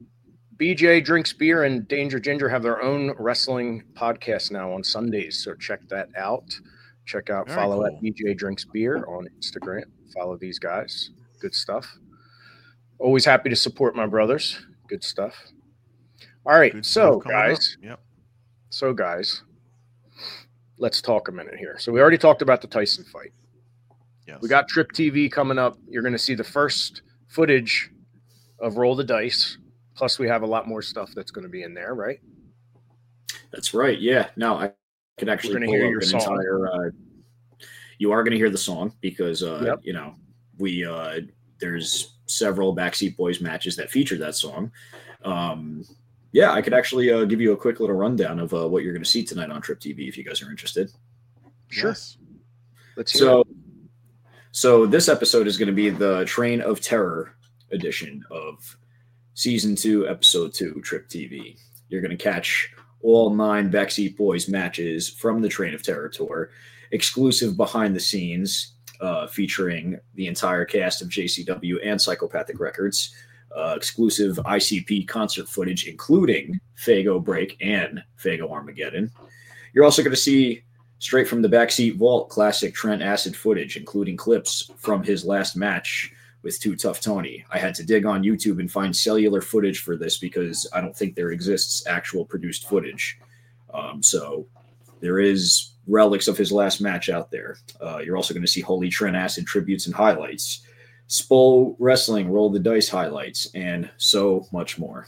B J Drinks Beer and Danger Ginger have their own wrestling podcast now on Sundays. So check that out. Check out, Very follow cool. at B J Drinks Beer on Instagram. Follow these guys. Good stuff. Always happy to support my brothers. Good stuff. All right. Good so, stuff coming up. guys, Yep. so guys, let's talk a minute here. So we already talked about the Tyson fight. Yes. We got Trip T V coming up. You're going to see the first footage of Roll the Dice. Plus, we have a lot more stuff that's going to be in there, right? That's right. Yeah. No, I could actually We're gonna pull hear up your an song. entire. Uh, you are going to hear the song because uh, Yep. you know we uh, there's several Backseat Boys matches that feature that song. Um, yeah, I could actually uh, give you a quick little rundown of uh, what you're going to see tonight on Trip T V if you guys are interested. Sure. Yes. Let's hear So, it. so this episode is going to be the Train of Terror edition of season two, episode two, Trip T V. You're going to catch all nine Backseat Boys matches from the Train of Terror tour, exclusive behind the scenes, uh, featuring the entire cast of J C W and Psychopathic Records, uh, exclusive I C P concert footage, including Fago Break and Fago Armageddon. You're also going to see straight from the Backseat Vault classic Trent Acid footage, including clips from his last match with Too Tough Tony. I had to dig on YouTube and find cellular footage for this because I don't think there exists actual produced footage. Um, so there is relics of his last match out there. Uh, you're also going to see Holy Trent Acid tributes and highlights, Spo Wrestling Roll the Dice highlights, and so much more.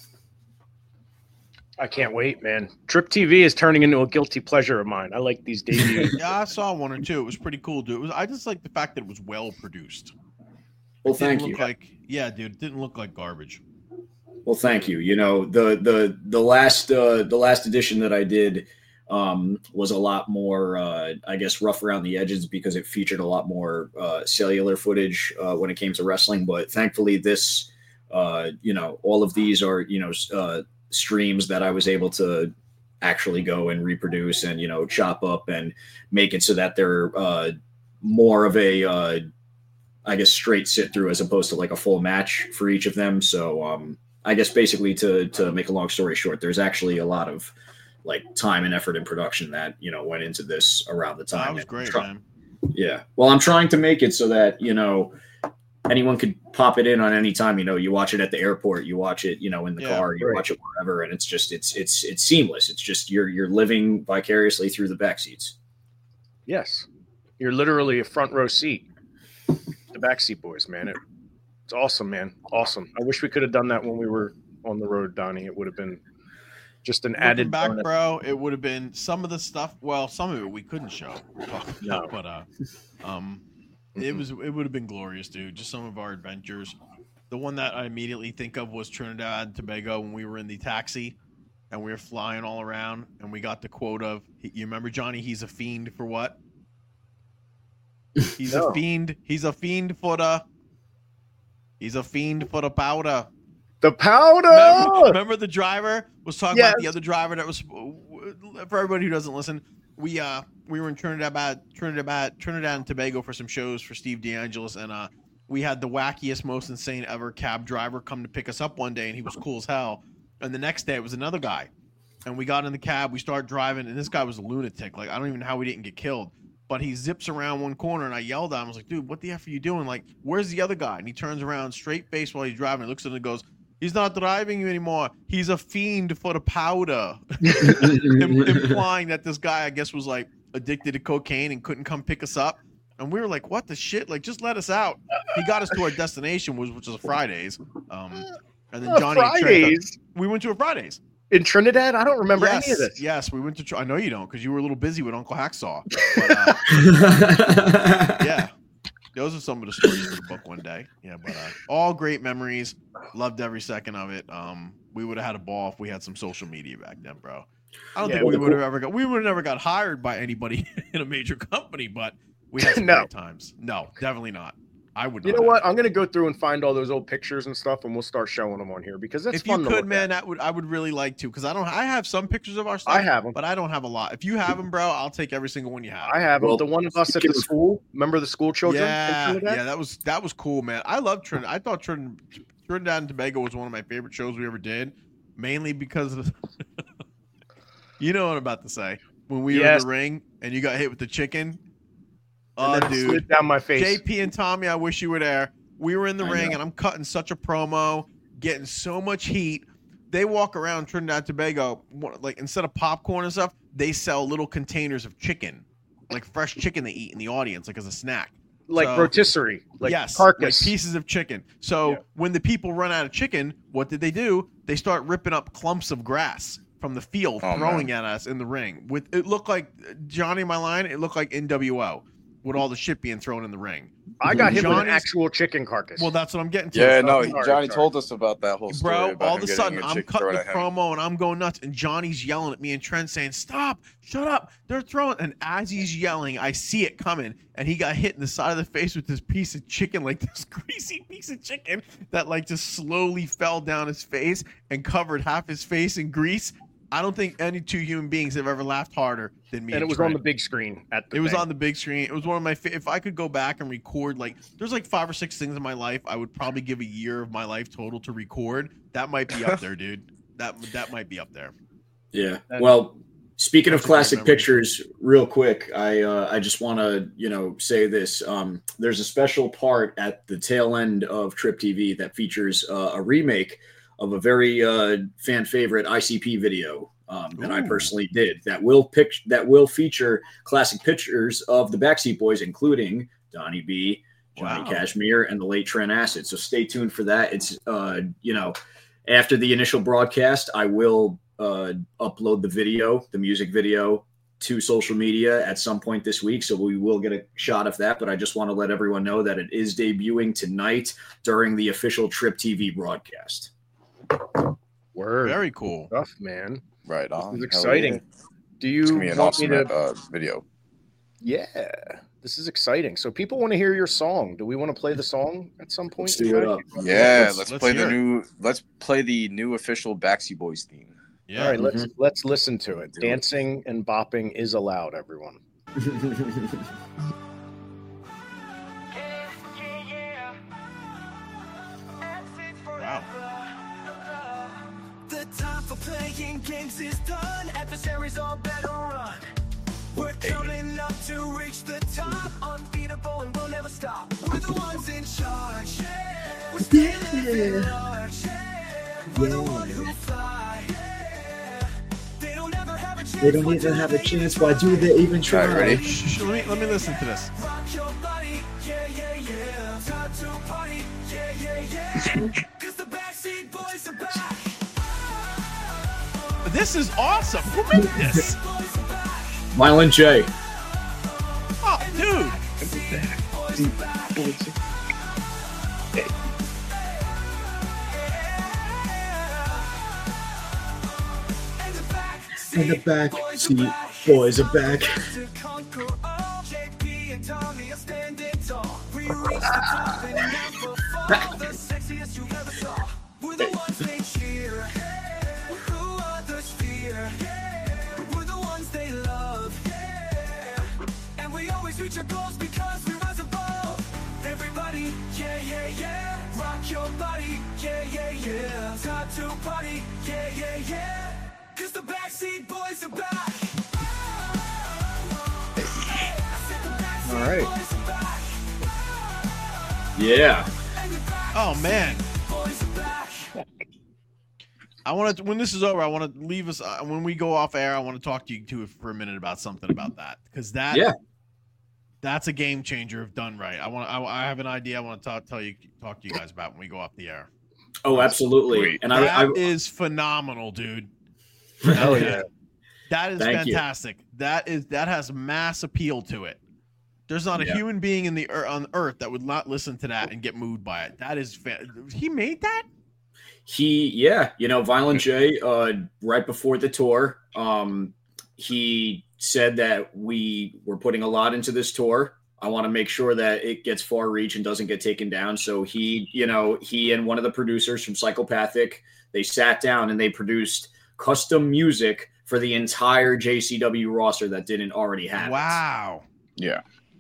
I can't wait, man. Trip T V is turning into a guilty pleasure of mine. I like these debuts. Yeah, I saw one or two. It was pretty cool, dude. It was. I just like the fact that it was well produced. Well, It didn't thank look you. Like, yeah, dude, it didn't look like garbage. Well, thank you. You know, the the the last uh, the last edition that I did um, was a lot more, uh, I guess, rough around the edges because it featured a lot more uh, cellular footage uh, when it came to wrestling. But thankfully, this Uh, you know, all of these are, you know, uh, streams that I was able to actually go and reproduce and, you know, chop up and make it so that they're uh, more of a, uh, I guess, straight sit through as opposed to like a full match for each of them. So um, I guess basically to, to make a long story short, there's actually a lot of like time and effort and production that, you know, went into this around the time. That was great, try- man. Yeah. Well, I'm trying to make it so that, you know, anyone could pop it in on any time. You know, you watch it at the airport, you watch it, you know, in the Yeah, car, you right. watch it wherever, and it's just it's it's it's seamless. It's just you're you're living vicariously through the back seats. Yes, you're literally a front row seat. The Backseat Boys, man. It, it's awesome, man. Awesome. I wish we could have done that when we were on the road, Donnie. It would have been just an Looking added back, bonus. bro, it would have been some of the stuff. Well, some of it we couldn't show, No. but uh, um, it was it would have been glorious, dude. Just some of our adventures. The one that I immediately think of was Trinidad and Tobago when we were in the taxi and we were flying all around and we got the quote of, you remember Johnny? He's a fiend for what? He's No. a fiend. He's a fiend for the. He's a fiend for the powder. The powder. Remember, remember the driver was talking about the Yes. other driver that was for everybody who doesn't listen. We uh we were in Trinidad, Trinidad, Trinidad and Tobago for some shows for Steve DeAngelis, and uh we had the wackiest, most insane ever cab driver come to pick us up one day, and he was cool as hell. And the next day it was another guy, and we got in the cab, we started driving, and this guy was a lunatic. Like I don't even know how we didn't get killed. But he zips around one corner, and I yelled at him. I was like, "Dude, what the f are you doing? Like, where's the other guy?" And he turns around, straight face while he's driving, and looks at him and goes, "He's not driving you anymore. He's a fiend for the powder," Im- implying that this guy, I guess, was like addicted to cocaine and couldn't come pick us up. And we were like, "What the shit? Like, just let us out." He got us to our destination, which, which was a Fridays. Um, and then Uh, Johnny and Trent- Fridays we went to a Fridays. in Trinidad. I don't remember yes, any of this. yes, we went to. Tr- I know you don't because you were a little busy with Uncle Hacksaw. But, uh, yeah, those are some of the stories for the book one day. Yeah, but uh, all great memories. Loved every second of it. Um, we would have had a ball if we had some social media back then, bro. I don't Yeah, think we well, would have ever got. We would have never got hired by anybody in a major company, but we had some No. great times. No, definitely not. I would. You not know have. what? I'm gonna go through and find all those old pictures and stuff, and we'll start showing them on here because that's If fun you to could, look man, at. that would I would really like to because I don't. I have some pictures of our stuff. I have them. but I don't have a lot. If you have them, bro, I'll take every single one you have. I have them. Well, The one of us at speaking the of- school. Remember the school children? in Yeah, Trinidad? yeah, that was that was cool, man. I love Trinidad. I thought Trin- Trinidad and Tobago was one of my favorite shows we ever did, mainly because of you know what I'm about to say. When we were Yes. in the ring and you got hit with the chicken. And Oh, then it dude. slid down my face. J P and Tommy, I wish you were there. We were in the I ring know. and I'm cutting such a promo, getting so much heat. They walk around Trinidad and Tobago, what- like instead of popcorn and stuff, they sell little containers of chicken, like fresh chicken they eat in the audience, like as a snack. like So- rotisserie, like yes, carcass. like pieces of chicken. So Yeah. when the people run out of chicken, what did they do? They start ripping up clumps of grass from the field, Oh, throwing man. at us in the ring. With it looked like Johnny, my line. It looked like N W O with all the shit being thrown in the ring. I got hit with an Johnny's- actual chicken carcass. Well, that's what I'm getting to. Yeah, So- no, sorry, Johnny sorry. told us about that whole story. Bro, about all him of a getting sudden, a I'm chick cutting thrown the at him. promo and I'm going nuts, and Johnny's yelling at me and Trent saying, "Stop! Shut up! They're throwing!" And as he's yelling, I see it coming, and he got hit in the side of the face with this piece of chicken, like this greasy piece of chicken that like just slowly fell down his face and covered half his face in grease. I don't think any two human beings have ever laughed harder than me. and it was Trent. on the big screen at the It was thing. on the big screen. It was one of my. Fa- if I could go back and record, like, there's like five or six things in my life I would probably give a year of my life total to record. That might be up there, dude. That that might be up there. Yeah. That- Well, speaking of That's a great classic memory. pictures, real quick, I uh, I just want to you know say this. Um, there's a special part at the tail end of Trip T V that features uh, a remake of a very uh, fan favorite I C P video um, that I Ooh. personally did. That will pic- that will feature classic pictures of the Backseat Boys, including Donnie B, Johnny Wow. Cashmere, and the late Trent Acid. So stay tuned for that. It's uh, you know after the initial broadcast, I will uh, upload the video, the music video, to social media at some point this week. So we will get a shot of that. But I just want to let everyone know that it is debuting tonight during the official Trip T V broadcast. Word Very cool. stuff, man. Right This on. is Hell exciting. yeah. Do It's you gonna be an want awesome me to? uh, video. Yeah, this is exciting. So people want to hear your song. Do we want to play the song at some point? Let's do it up. Yeah, let's- let's, let's play the hear it. new. Let's play the new official Backstreet Boys theme. Yeah. All right, let's let's listen to it. Do it. Dancing and bopping is allowed, everyone. Wow. The time for playing games is done. Adversaries all better run. We're coming up to reach the top. Unbeatable and we'll never stop. We're the ones in charge. We're still large. We're the ones who fly. They don't ever have a chance. They don't even have a chance. Why do they even try? All right, ready? Shh, shh, let me let me listen to this. Rock your body, yeah, yeah, yeah. Time to party, yeah, yeah, yeah. Cause the Backstreet Boys are back. This is awesome. Who made this? Boys are back. Violent J. Oh, dude. Boys are back. And the back In the seat back boys are seat, back. boys are back. To conquer all, J P and Tommy are standing tall. We reach the top and never fall. The sexiest you've ever saw. We're the ones they cheer. Who others fear. We're the ones they love. And we always reach our goals because we rise above. Everybody, yeah, yeah, yeah. Rock your body, yeah, yeah, yeah. Time to party, yeah, yeah, yeah. Cause the Backstreet Boys are back. All right. Boys are back. Yeah. And the back Oh man. boys are back. I want to when this is over. I want to leave us uh, when we go off air. I want to talk to you too for a minute about something about that because that Yeah. that's a game changer if done right. I want I, I have an idea. I want to talk tell you talk to you guys about when we go off the air. Oh, absolutely. Great. And That I, I is phenomenal, dude. Oh yeah. That is Thank you. fantastic. That is that has mass appeal to it. There's not a Yeah. human being in the ear- on earth that would not listen to that and get moved by it. That is fa- he made that. he, yeah, you know, Violent J, uh, right before the tour, um, he said that we were putting a lot into this tour. I want to make sure that it gets far reach and doesn't get taken down. So he, you know, he and one of the producers from Psychopathic, they sat down and they produced custom music for the entire J C W roster that didn't already have it. Wow. Yeah.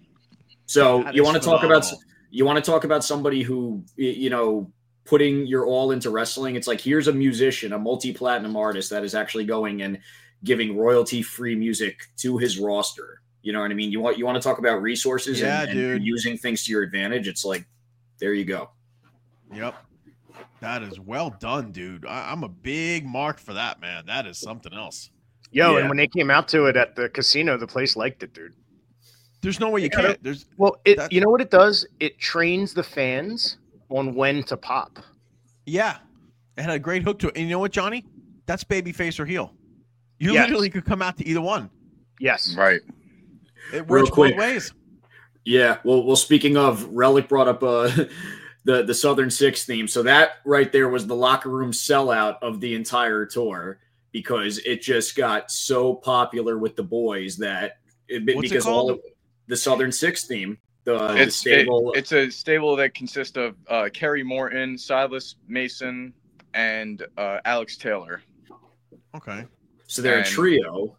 So That you is want to talk about phenomenal. you want to talk about somebody who y- you know putting your all into wrestling. It's like here's a musician, a multi-platinum artist that is actually going and giving royalty-free music to his roster. You know what I mean? You want you want to talk about resources Yeah, and, and dude. using things to your advantage. It's like there you go. Yep. That is well done, dude. I, I'm a big mark for that, man. That is something else. Yo, Yeah. and when they came out to it at the casino, the place liked it, dude. There's no way you Yeah, can't. There's Well, it That's- you know what it does? It trains the fans on when to pop. yeah. It had a great hook to it. And you know what, Johnny? That's babyface or heel. You Yes. literally could come out to either one. Yes. Right. It Real works quick. both ways. Yeah, well, well. Speaking of, Relic brought up uh, the the Southern Six theme, so that right there was the locker room sellout of the entire tour because it just got so popular with the boys that it, What's it because all called? of the Southern Six theme, the, the it's stable. it- it's a stable that consists of uh, Kerry Morton, Silas Mason, and uh, Alex Taylor. Okay. so they're a and- trio.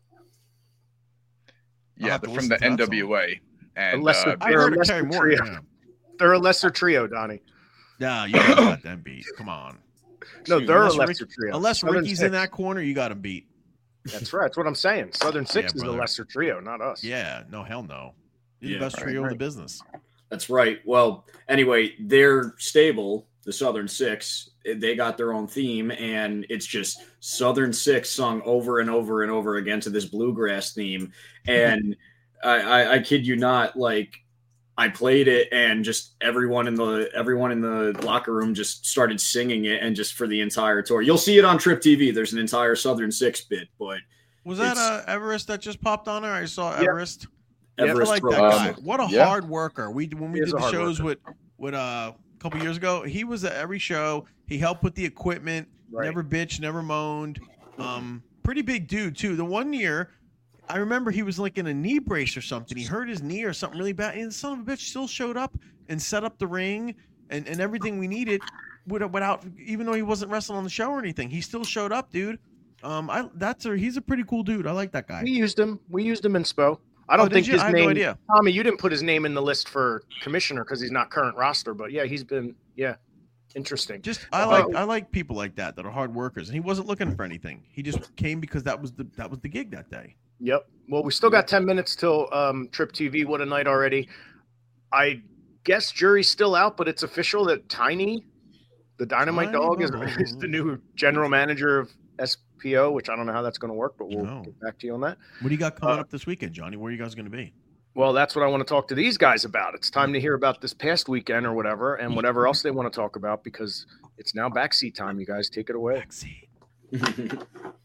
Yeah, have to they're listen from the to that N W A. And Unless uh, it- I They're a heard of lesser Kerry Morton. trio. Yeah. They're a lesser trio, Donnie. Yeah, you gotta let them beat. Come on. No, Excuse me, they're a unless lesser Rick- trio. Unless Southern Ricky's Six. in that corner, you got him beat. That's right. That's what I'm saying. Southern Six is the brother. lesser trio, not us. Yeah, no, hell no. You're Yeah, the best right, trio in the right. business. That's right. Well, anyway, their stable, the Southern Six, they got their own theme, and it's just Southern Six sung over and over and over again to this bluegrass theme. And I, I, I kid you not, like I played it, and just everyone in the everyone in the locker room just started singing it, and just for the entire tour. You'll see it on Trip T V. There's an entire Southern Six bit, but Was that It's- uh, Everest that just popped on there? I saw Yeah. Everest. Yeah, I I Everest like Road. that guy. Um, What a yeah. hard worker. We when we He is did a the hard shows worker. with with uh, a couple years ago, he was at every show. He helped with the equipment. Right. Never bitched, never moaned. Um, pretty big dude too. The one year, I remember he was like in a knee brace or something. He hurt his knee or something really bad, and the son of a bitch still showed up and set up the ring and, and everything we needed without, even though he wasn't wrestling on the show or anything. He still showed up, dude. Um, I that's a he's a pretty cool dude. I like that guy. We used him. We used him in Spo. I don't Oh, did think you? his I had name. no idea. Tommy, you didn't put his name in the list for commissioner because he's not current roster. But yeah, he's been yeah, interesting. Just I like I like people like that that are hard workers, and he wasn't looking for anything. He just came because that was the that was the gig that day. Yep. Well, we still got ten minutes till um, Trip T V. What a night already. I guess jury's still out, but it's official that Tiny, the Dynamite Tiny Dog, is, Dog. is the new general manager of S P O, which I don't know how that's going to work, but we'll No. get back to you on that. What do you got coming Uh, up this weekend, Johnny? Where are you guys going to be? Well, that's what I want to talk to these guys about. It's time to hear about this past weekend or whatever, and whatever else they want to talk about, because it's now backseat time. You guys take it away. Backseat.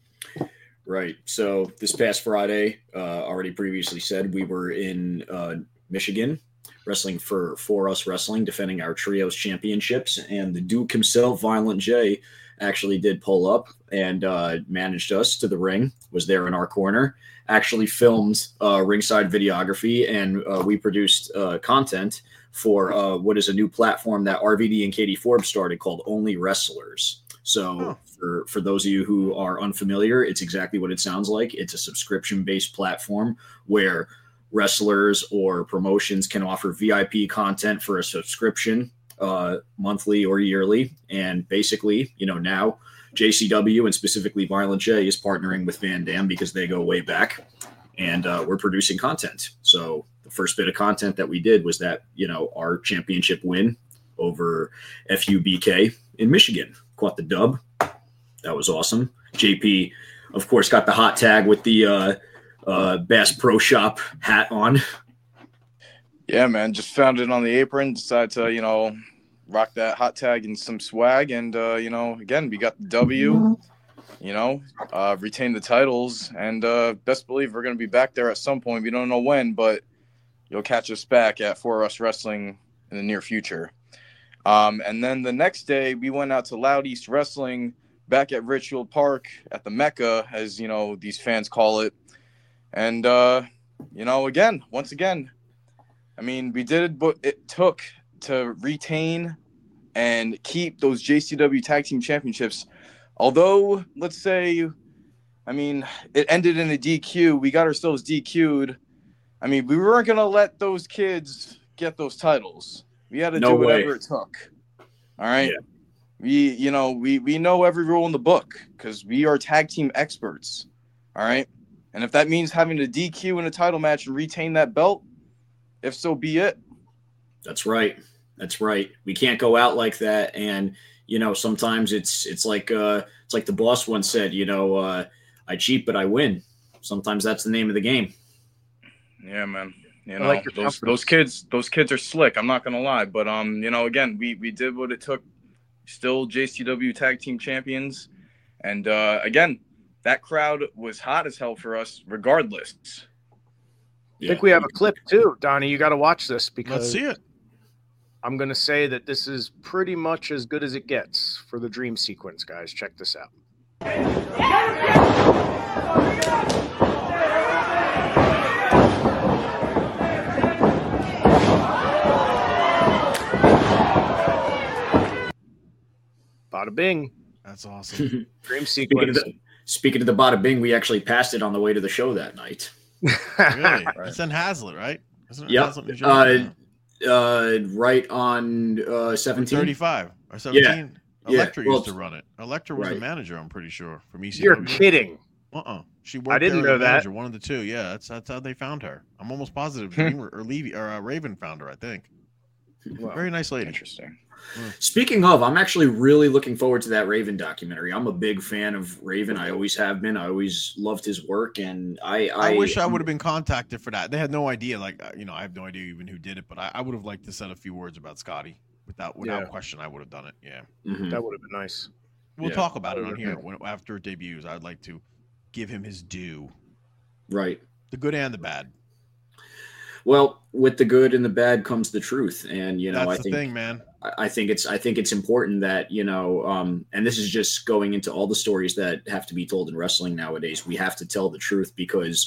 Right. So this past Friday, uh, already previously said, we were in uh, Michigan wrestling for For Us Wrestling, defending our trios championships. And the Duke himself, Violent J, actually did pull up and uh, managed us to the ring, was there in our corner, actually filmed uh, ringside videography, and uh, we produced uh, content for uh, what is a new platform that R V D and Katie Forbes started called Only Wrestlers. So Oh. for, for those of you who are unfamiliar, it's exactly what it sounds like. It's a subscription-based platform where wrestlers or promotions can offer V I P content for a subscription, uh, monthly or yearly. And basically, you know, now J C W and specifically Violent J is partnering with Van Dam because they go way back, and uh, we're producing content. So the first bit of content that we did was that, you know, our championship win over F U B K in Michigan. Caught the dub. That was awesome. J P, of course, got the hot tag with the uh, uh, Bass Pro Shop hat on. Yeah, man. Just found it on the apron. Decided to, you know, rock that hot tag and some swag. And, uh, you know, again, we got the W, you know, uh, retained the titles. And uh, best believe we're going to be back there at some point. We don't know when, but you'll catch us back at For Us Wrestling in the near future. Um, and then the next day, we went out to Loud East Wrestling back at Richfield Park at the Mecca, as, you know, these fans call it. And, uh, you know, again, once again, I mean, we did what it took to retain and keep those J C W Tag Team Championships. Although, let's say, I mean, it ended in a D Q. We got ourselves D Q'd. I mean, we weren't going to let those kids get those titles. We had to No do way. whatever it took. All right. Yeah. We, you know, we, we know every rule in the book because we are tag team experts. All right. And if that means having to D Q in a title match and retain that belt, if so be it. That's right. That's right. We can't go out like that. And, you know, sometimes it's it's like uh, it's like the boss once said, you know, uh, I cheat, but I win. Sometimes that's the name of the game. Yeah, man. You I know, like your those confidence. those kids, those kids are slick. I'm not gonna lie, but um, you know, again, we we did what it took. Still J C W Tag Team Champions, and uh, again, that crowd was hot as hell for us, regardless. I think we have a clip too, Donnie. You got to watch this Let's because see it. I'm going to say that this is pretty much as good as it gets for the dream sequence, guys. Check this out. Bada bing. That's awesome. Dream Speaking of, sequence. the, speaking of the Bada Bing, we actually passed it on the way to the show that night. Really? It's in Hazlitt, right? Isn't it Yep. Hazlitt, New Jersey? Uh, uh, right on uh, seventeen. thirty-five or seventeen. Yeah, Electra well, used to run it. Electra was the right. manager, I'm pretty sure, from E C You're W. kidding. Uh-uh. She worked didn't there as know a that. manager, one of the two. Yeah, that's that's how they found her. I'm almost positive Dream or, or Levy or uh, Raven found her, I think. Wow. Very nice lady. Interesting. Speaking of, I'm actually really looking forward to that Raven documentary. I'm a big fan of Raven. I always have been. I always loved his work, and I I, I wish I would have been contacted for that. They had no idea, like uh, you know, I have no idea even who did it, but I, I would have liked to said a few words about Scotty. Without without Yeah. question, I would have done it. Yeah, Mhm. That would have been nice. we'll Yeah. talk about it I on would here have when, after it debuts. I'd like to give him his due, Right. the good and the bad. Well, with the good and the bad comes the truth, and you know, That's I the think thing, man. I think it's I think it's important that, you know, um, and this is just going into all the stories that have to be told in wrestling nowadays. We have to tell the truth because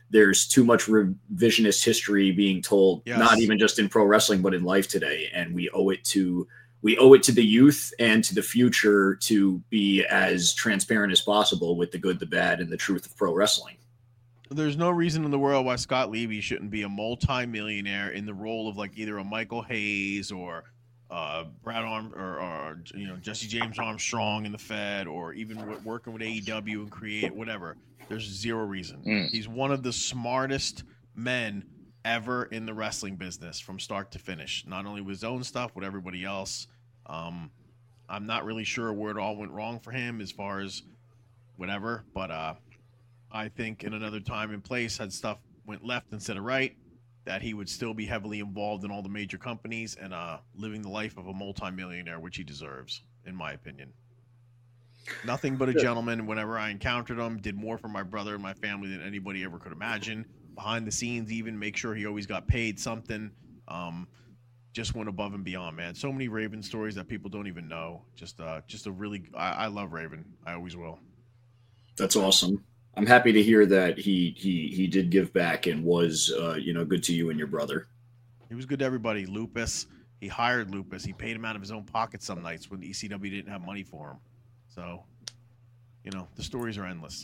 there's too much revisionist history being told, Yes. not even just in pro wrestling, but in life today. And we owe it to we owe it to the youth and to the future to be as transparent as possible with the good, the bad, and the truth of pro wrestling. There's no reason in the world why Scott Levy shouldn't be a multi-millionaire in the role of like either a Michael Hayes or uh, Brad Arm or, or you know Jesse James Armstrong in the Fed, or even w- working with A E W and create whatever. There's zero reason. Mm. He's one of the smartest men ever in the wrestling business from start to finish. Not only with his own stuff, with everybody else. Um, I'm not really sure where it all went wrong for him as far as whatever, but uh, I think in another time and place, had stuff went left instead of right, that he would still be heavily involved in all the major companies and uh, living the life of a multimillionaire, which he deserves, in my opinion. Nothing but a gentleman. Whenever I encountered him, did more for my brother and my family than anybody ever could imagine. Behind the scenes, even make sure he always got paid something. Um, just went above and beyond, man. So many Raven stories that people don't even know. Just, uh, just a really, I, I love Raven. I always will. That's awesome. I'm happy to hear that he he he did give back and was uh, you know good to you and your brother. He was good to everybody. Lupus, he hired Lupus. He paid him out of his own pocket some nights when E C W didn't have money for him. So, you know, the stories are endless.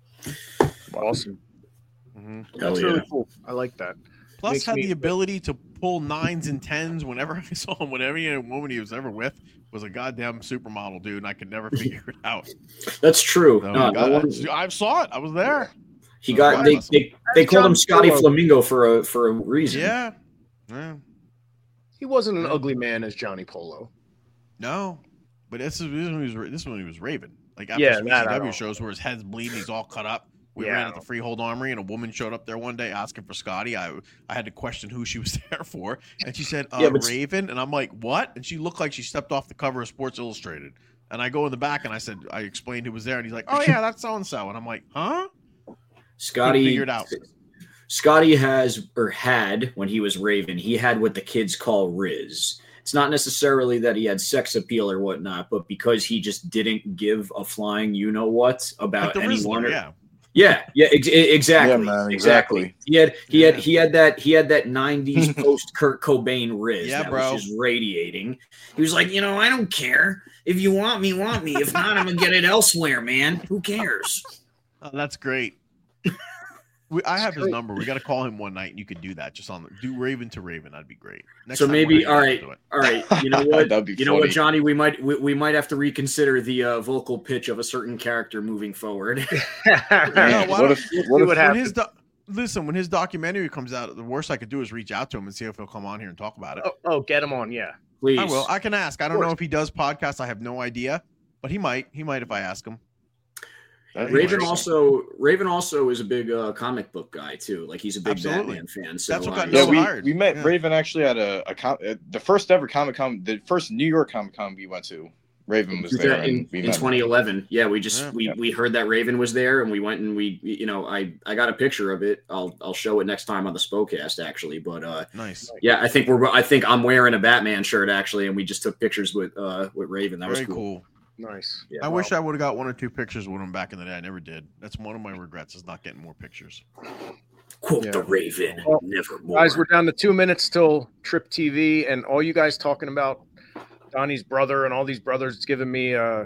Awesome. Mm-hmm. Hell That's yeah. really cool. I like that. Plus, Makes had me- the ability to pull nines and tens whenever I saw him. Whenever any woman he was ever with was a goddamn supermodel, dude, and I could never figure it out. That's true. So, No, God, no one- I, I saw it. I was there. he got they they, they called him Scotty Flamingo for a for a reason. Yeah. Yeah. He wasn't an ugly man as Johnny Polo. No, but this is, this is when he was this is when he was Raven. Like after Yeah, some that I E C W don't- shows where his head's bleeding, he's all cut up. We Yeah, ran I at the Freehold Armory, and a woman showed up there one day asking for Scotty. I I had to question who she was there for, and she said uh, Yeah, but- Raven, and I'm like, what? And she looked like she stepped off the cover of Sports Illustrated. And I go in the back, and I said, I explained who was there, and he's like, oh yeah, that's so and so, and I'm like, huh? Scotty Couldn't figure it out. Scotty has or had when he was Raven, he had what the kids call Riz. It's not necessarily that he had sex appeal or whatnot, but because he just didn't give a flying you know what Like about the anyone. Rizzler, or- yeah. Yeah, yeah, ex- exactly. Yeah, man, exactly. exactly. He had he Yeah. had he had that he had that nineties post Kurt Cobain Riz Yeah, that bro. was just radiating. He was like, you know, I don't care. If you want me, want me. If not, I'm gonna get it elsewhere, man. Who cares? Oh, that's great. We, I have his great. number. We got to call him one night, and you could do that. Just on the, do Raven to Raven. That'd be great. Next So time we're maybe gonna all get right, to it. all right. You know what? That'd be you know what, funny. Johnny? We might we, we might have to reconsider the uh, vocal pitch of a certain character moving forward. No, Man, why what don't- if We'll see what if what When happens. his do- listen, when his documentary comes out, the worst I could do is reach out to him and see if he'll come on here and talk about it. Oh, oh, get him on, yeah. Please, I will. I can ask. I don't course. know if he does podcasts. I have no idea, but he might. He might if I ask him. That'd be Raven nice. also Raven also is a big uh, comic book guy too. Like he's a big Absolutely. Batman fan. So That's what got uh, me Yeah, so we, hired. we met Yeah. Raven actually at a, a com- uh, the first ever Comic Con, the first New York Comic Con we went to. Raven was there, in, and we in met him. twenty eleven. Yeah, we just Yeah. we, Yeah. we heard that Raven was there, and we went and we you know I I got a picture of it. I'll I'll show it next time on the Spokecast actually. But uh, Nice. yeah, I think we're I think I'm wearing a Batman shirt actually, and we just took pictures with uh with Raven. That Very was cool. cool. Nice. Yeah, I wish I would have got one or two pictures with him back in the day. I never did. That's one of my regrets is not getting more pictures. Quote Yeah. the Raven, Well, never more. Guys, we're down to two minutes till Trip T V, and all you guys talking about Donnie's brother and all these brothers giving me uh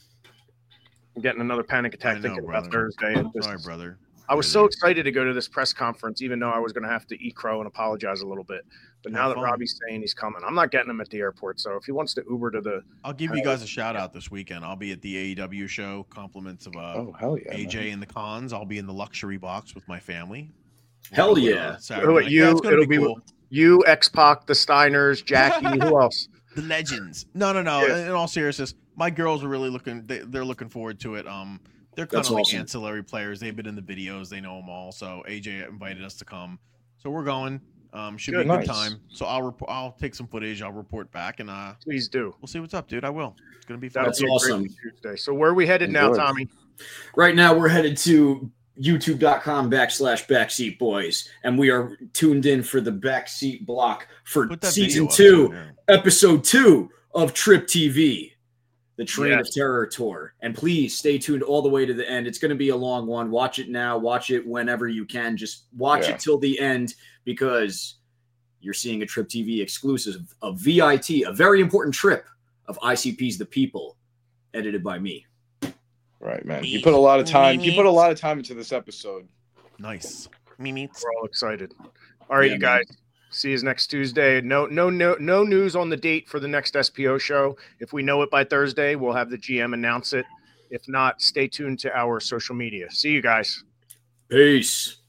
I'm getting another panic I attack know, thinking about brother. Thursday. And just- Sorry, brother. I was so excited to go to this press conference, even though I was going to have to eat crow and apologize a little bit. But now Have that fun. Robbie's saying he's coming, I'm not getting him at the airport. So if he wants to Uber to the, I'll give you guys a shout out this weekend. I'll be at the A E W show. Compliments of uh, Oh hell yeah! A J man. and the Cons. I'll be in the luxury box with my family. Hell Uh, yeah. Saturday Who, night. you- Yeah, it's gonna it'll be be- cool. you, X-Pac, the Steiners, Jackie, who else? The legends. No, no, no. Yeah. In all seriousness, my girls are really looking. They, they're looking forward to it. Um, they're kind That's of like awesome. ancillary players. They've been in the videos. They know them all. So A J invited us to come. So we're going. Um, should Good. be a good Nice. time. So I'll rep- I'll take some footage. I'll report back, and uh, Please do. we'll see what's up, dude. I will. It's gonna be fun. That'll That's be a great awesome. Tuesday. So where are we headed now, Enjoy. Tommy? Right now, we're headed to youtube.com backslash backseat boys, and we are tuned in for the backseat block for Put that season video up, two, yeah. episode two of Trip T V. the Train Yes. of Terror tour. And please stay tuned all the way to the end. It's going to be a long one. Watch it now. Watch it whenever you can. Just watch Yeah. it till the end because you're seeing a Trip T V exclusive of V I T, a very important trip of I C P's The People, edited by me. Right, man. You put a lot of time. You put a lot of time into this episode. Nice. Mimi. We're all excited. All right, Yeah, you guys. See you next Tuesday. No, no, no, no news on the date for the next S P O show. If we know it by Thursday, we'll have the G M announce it. If not, stay tuned to our social media. See you guys. Peace.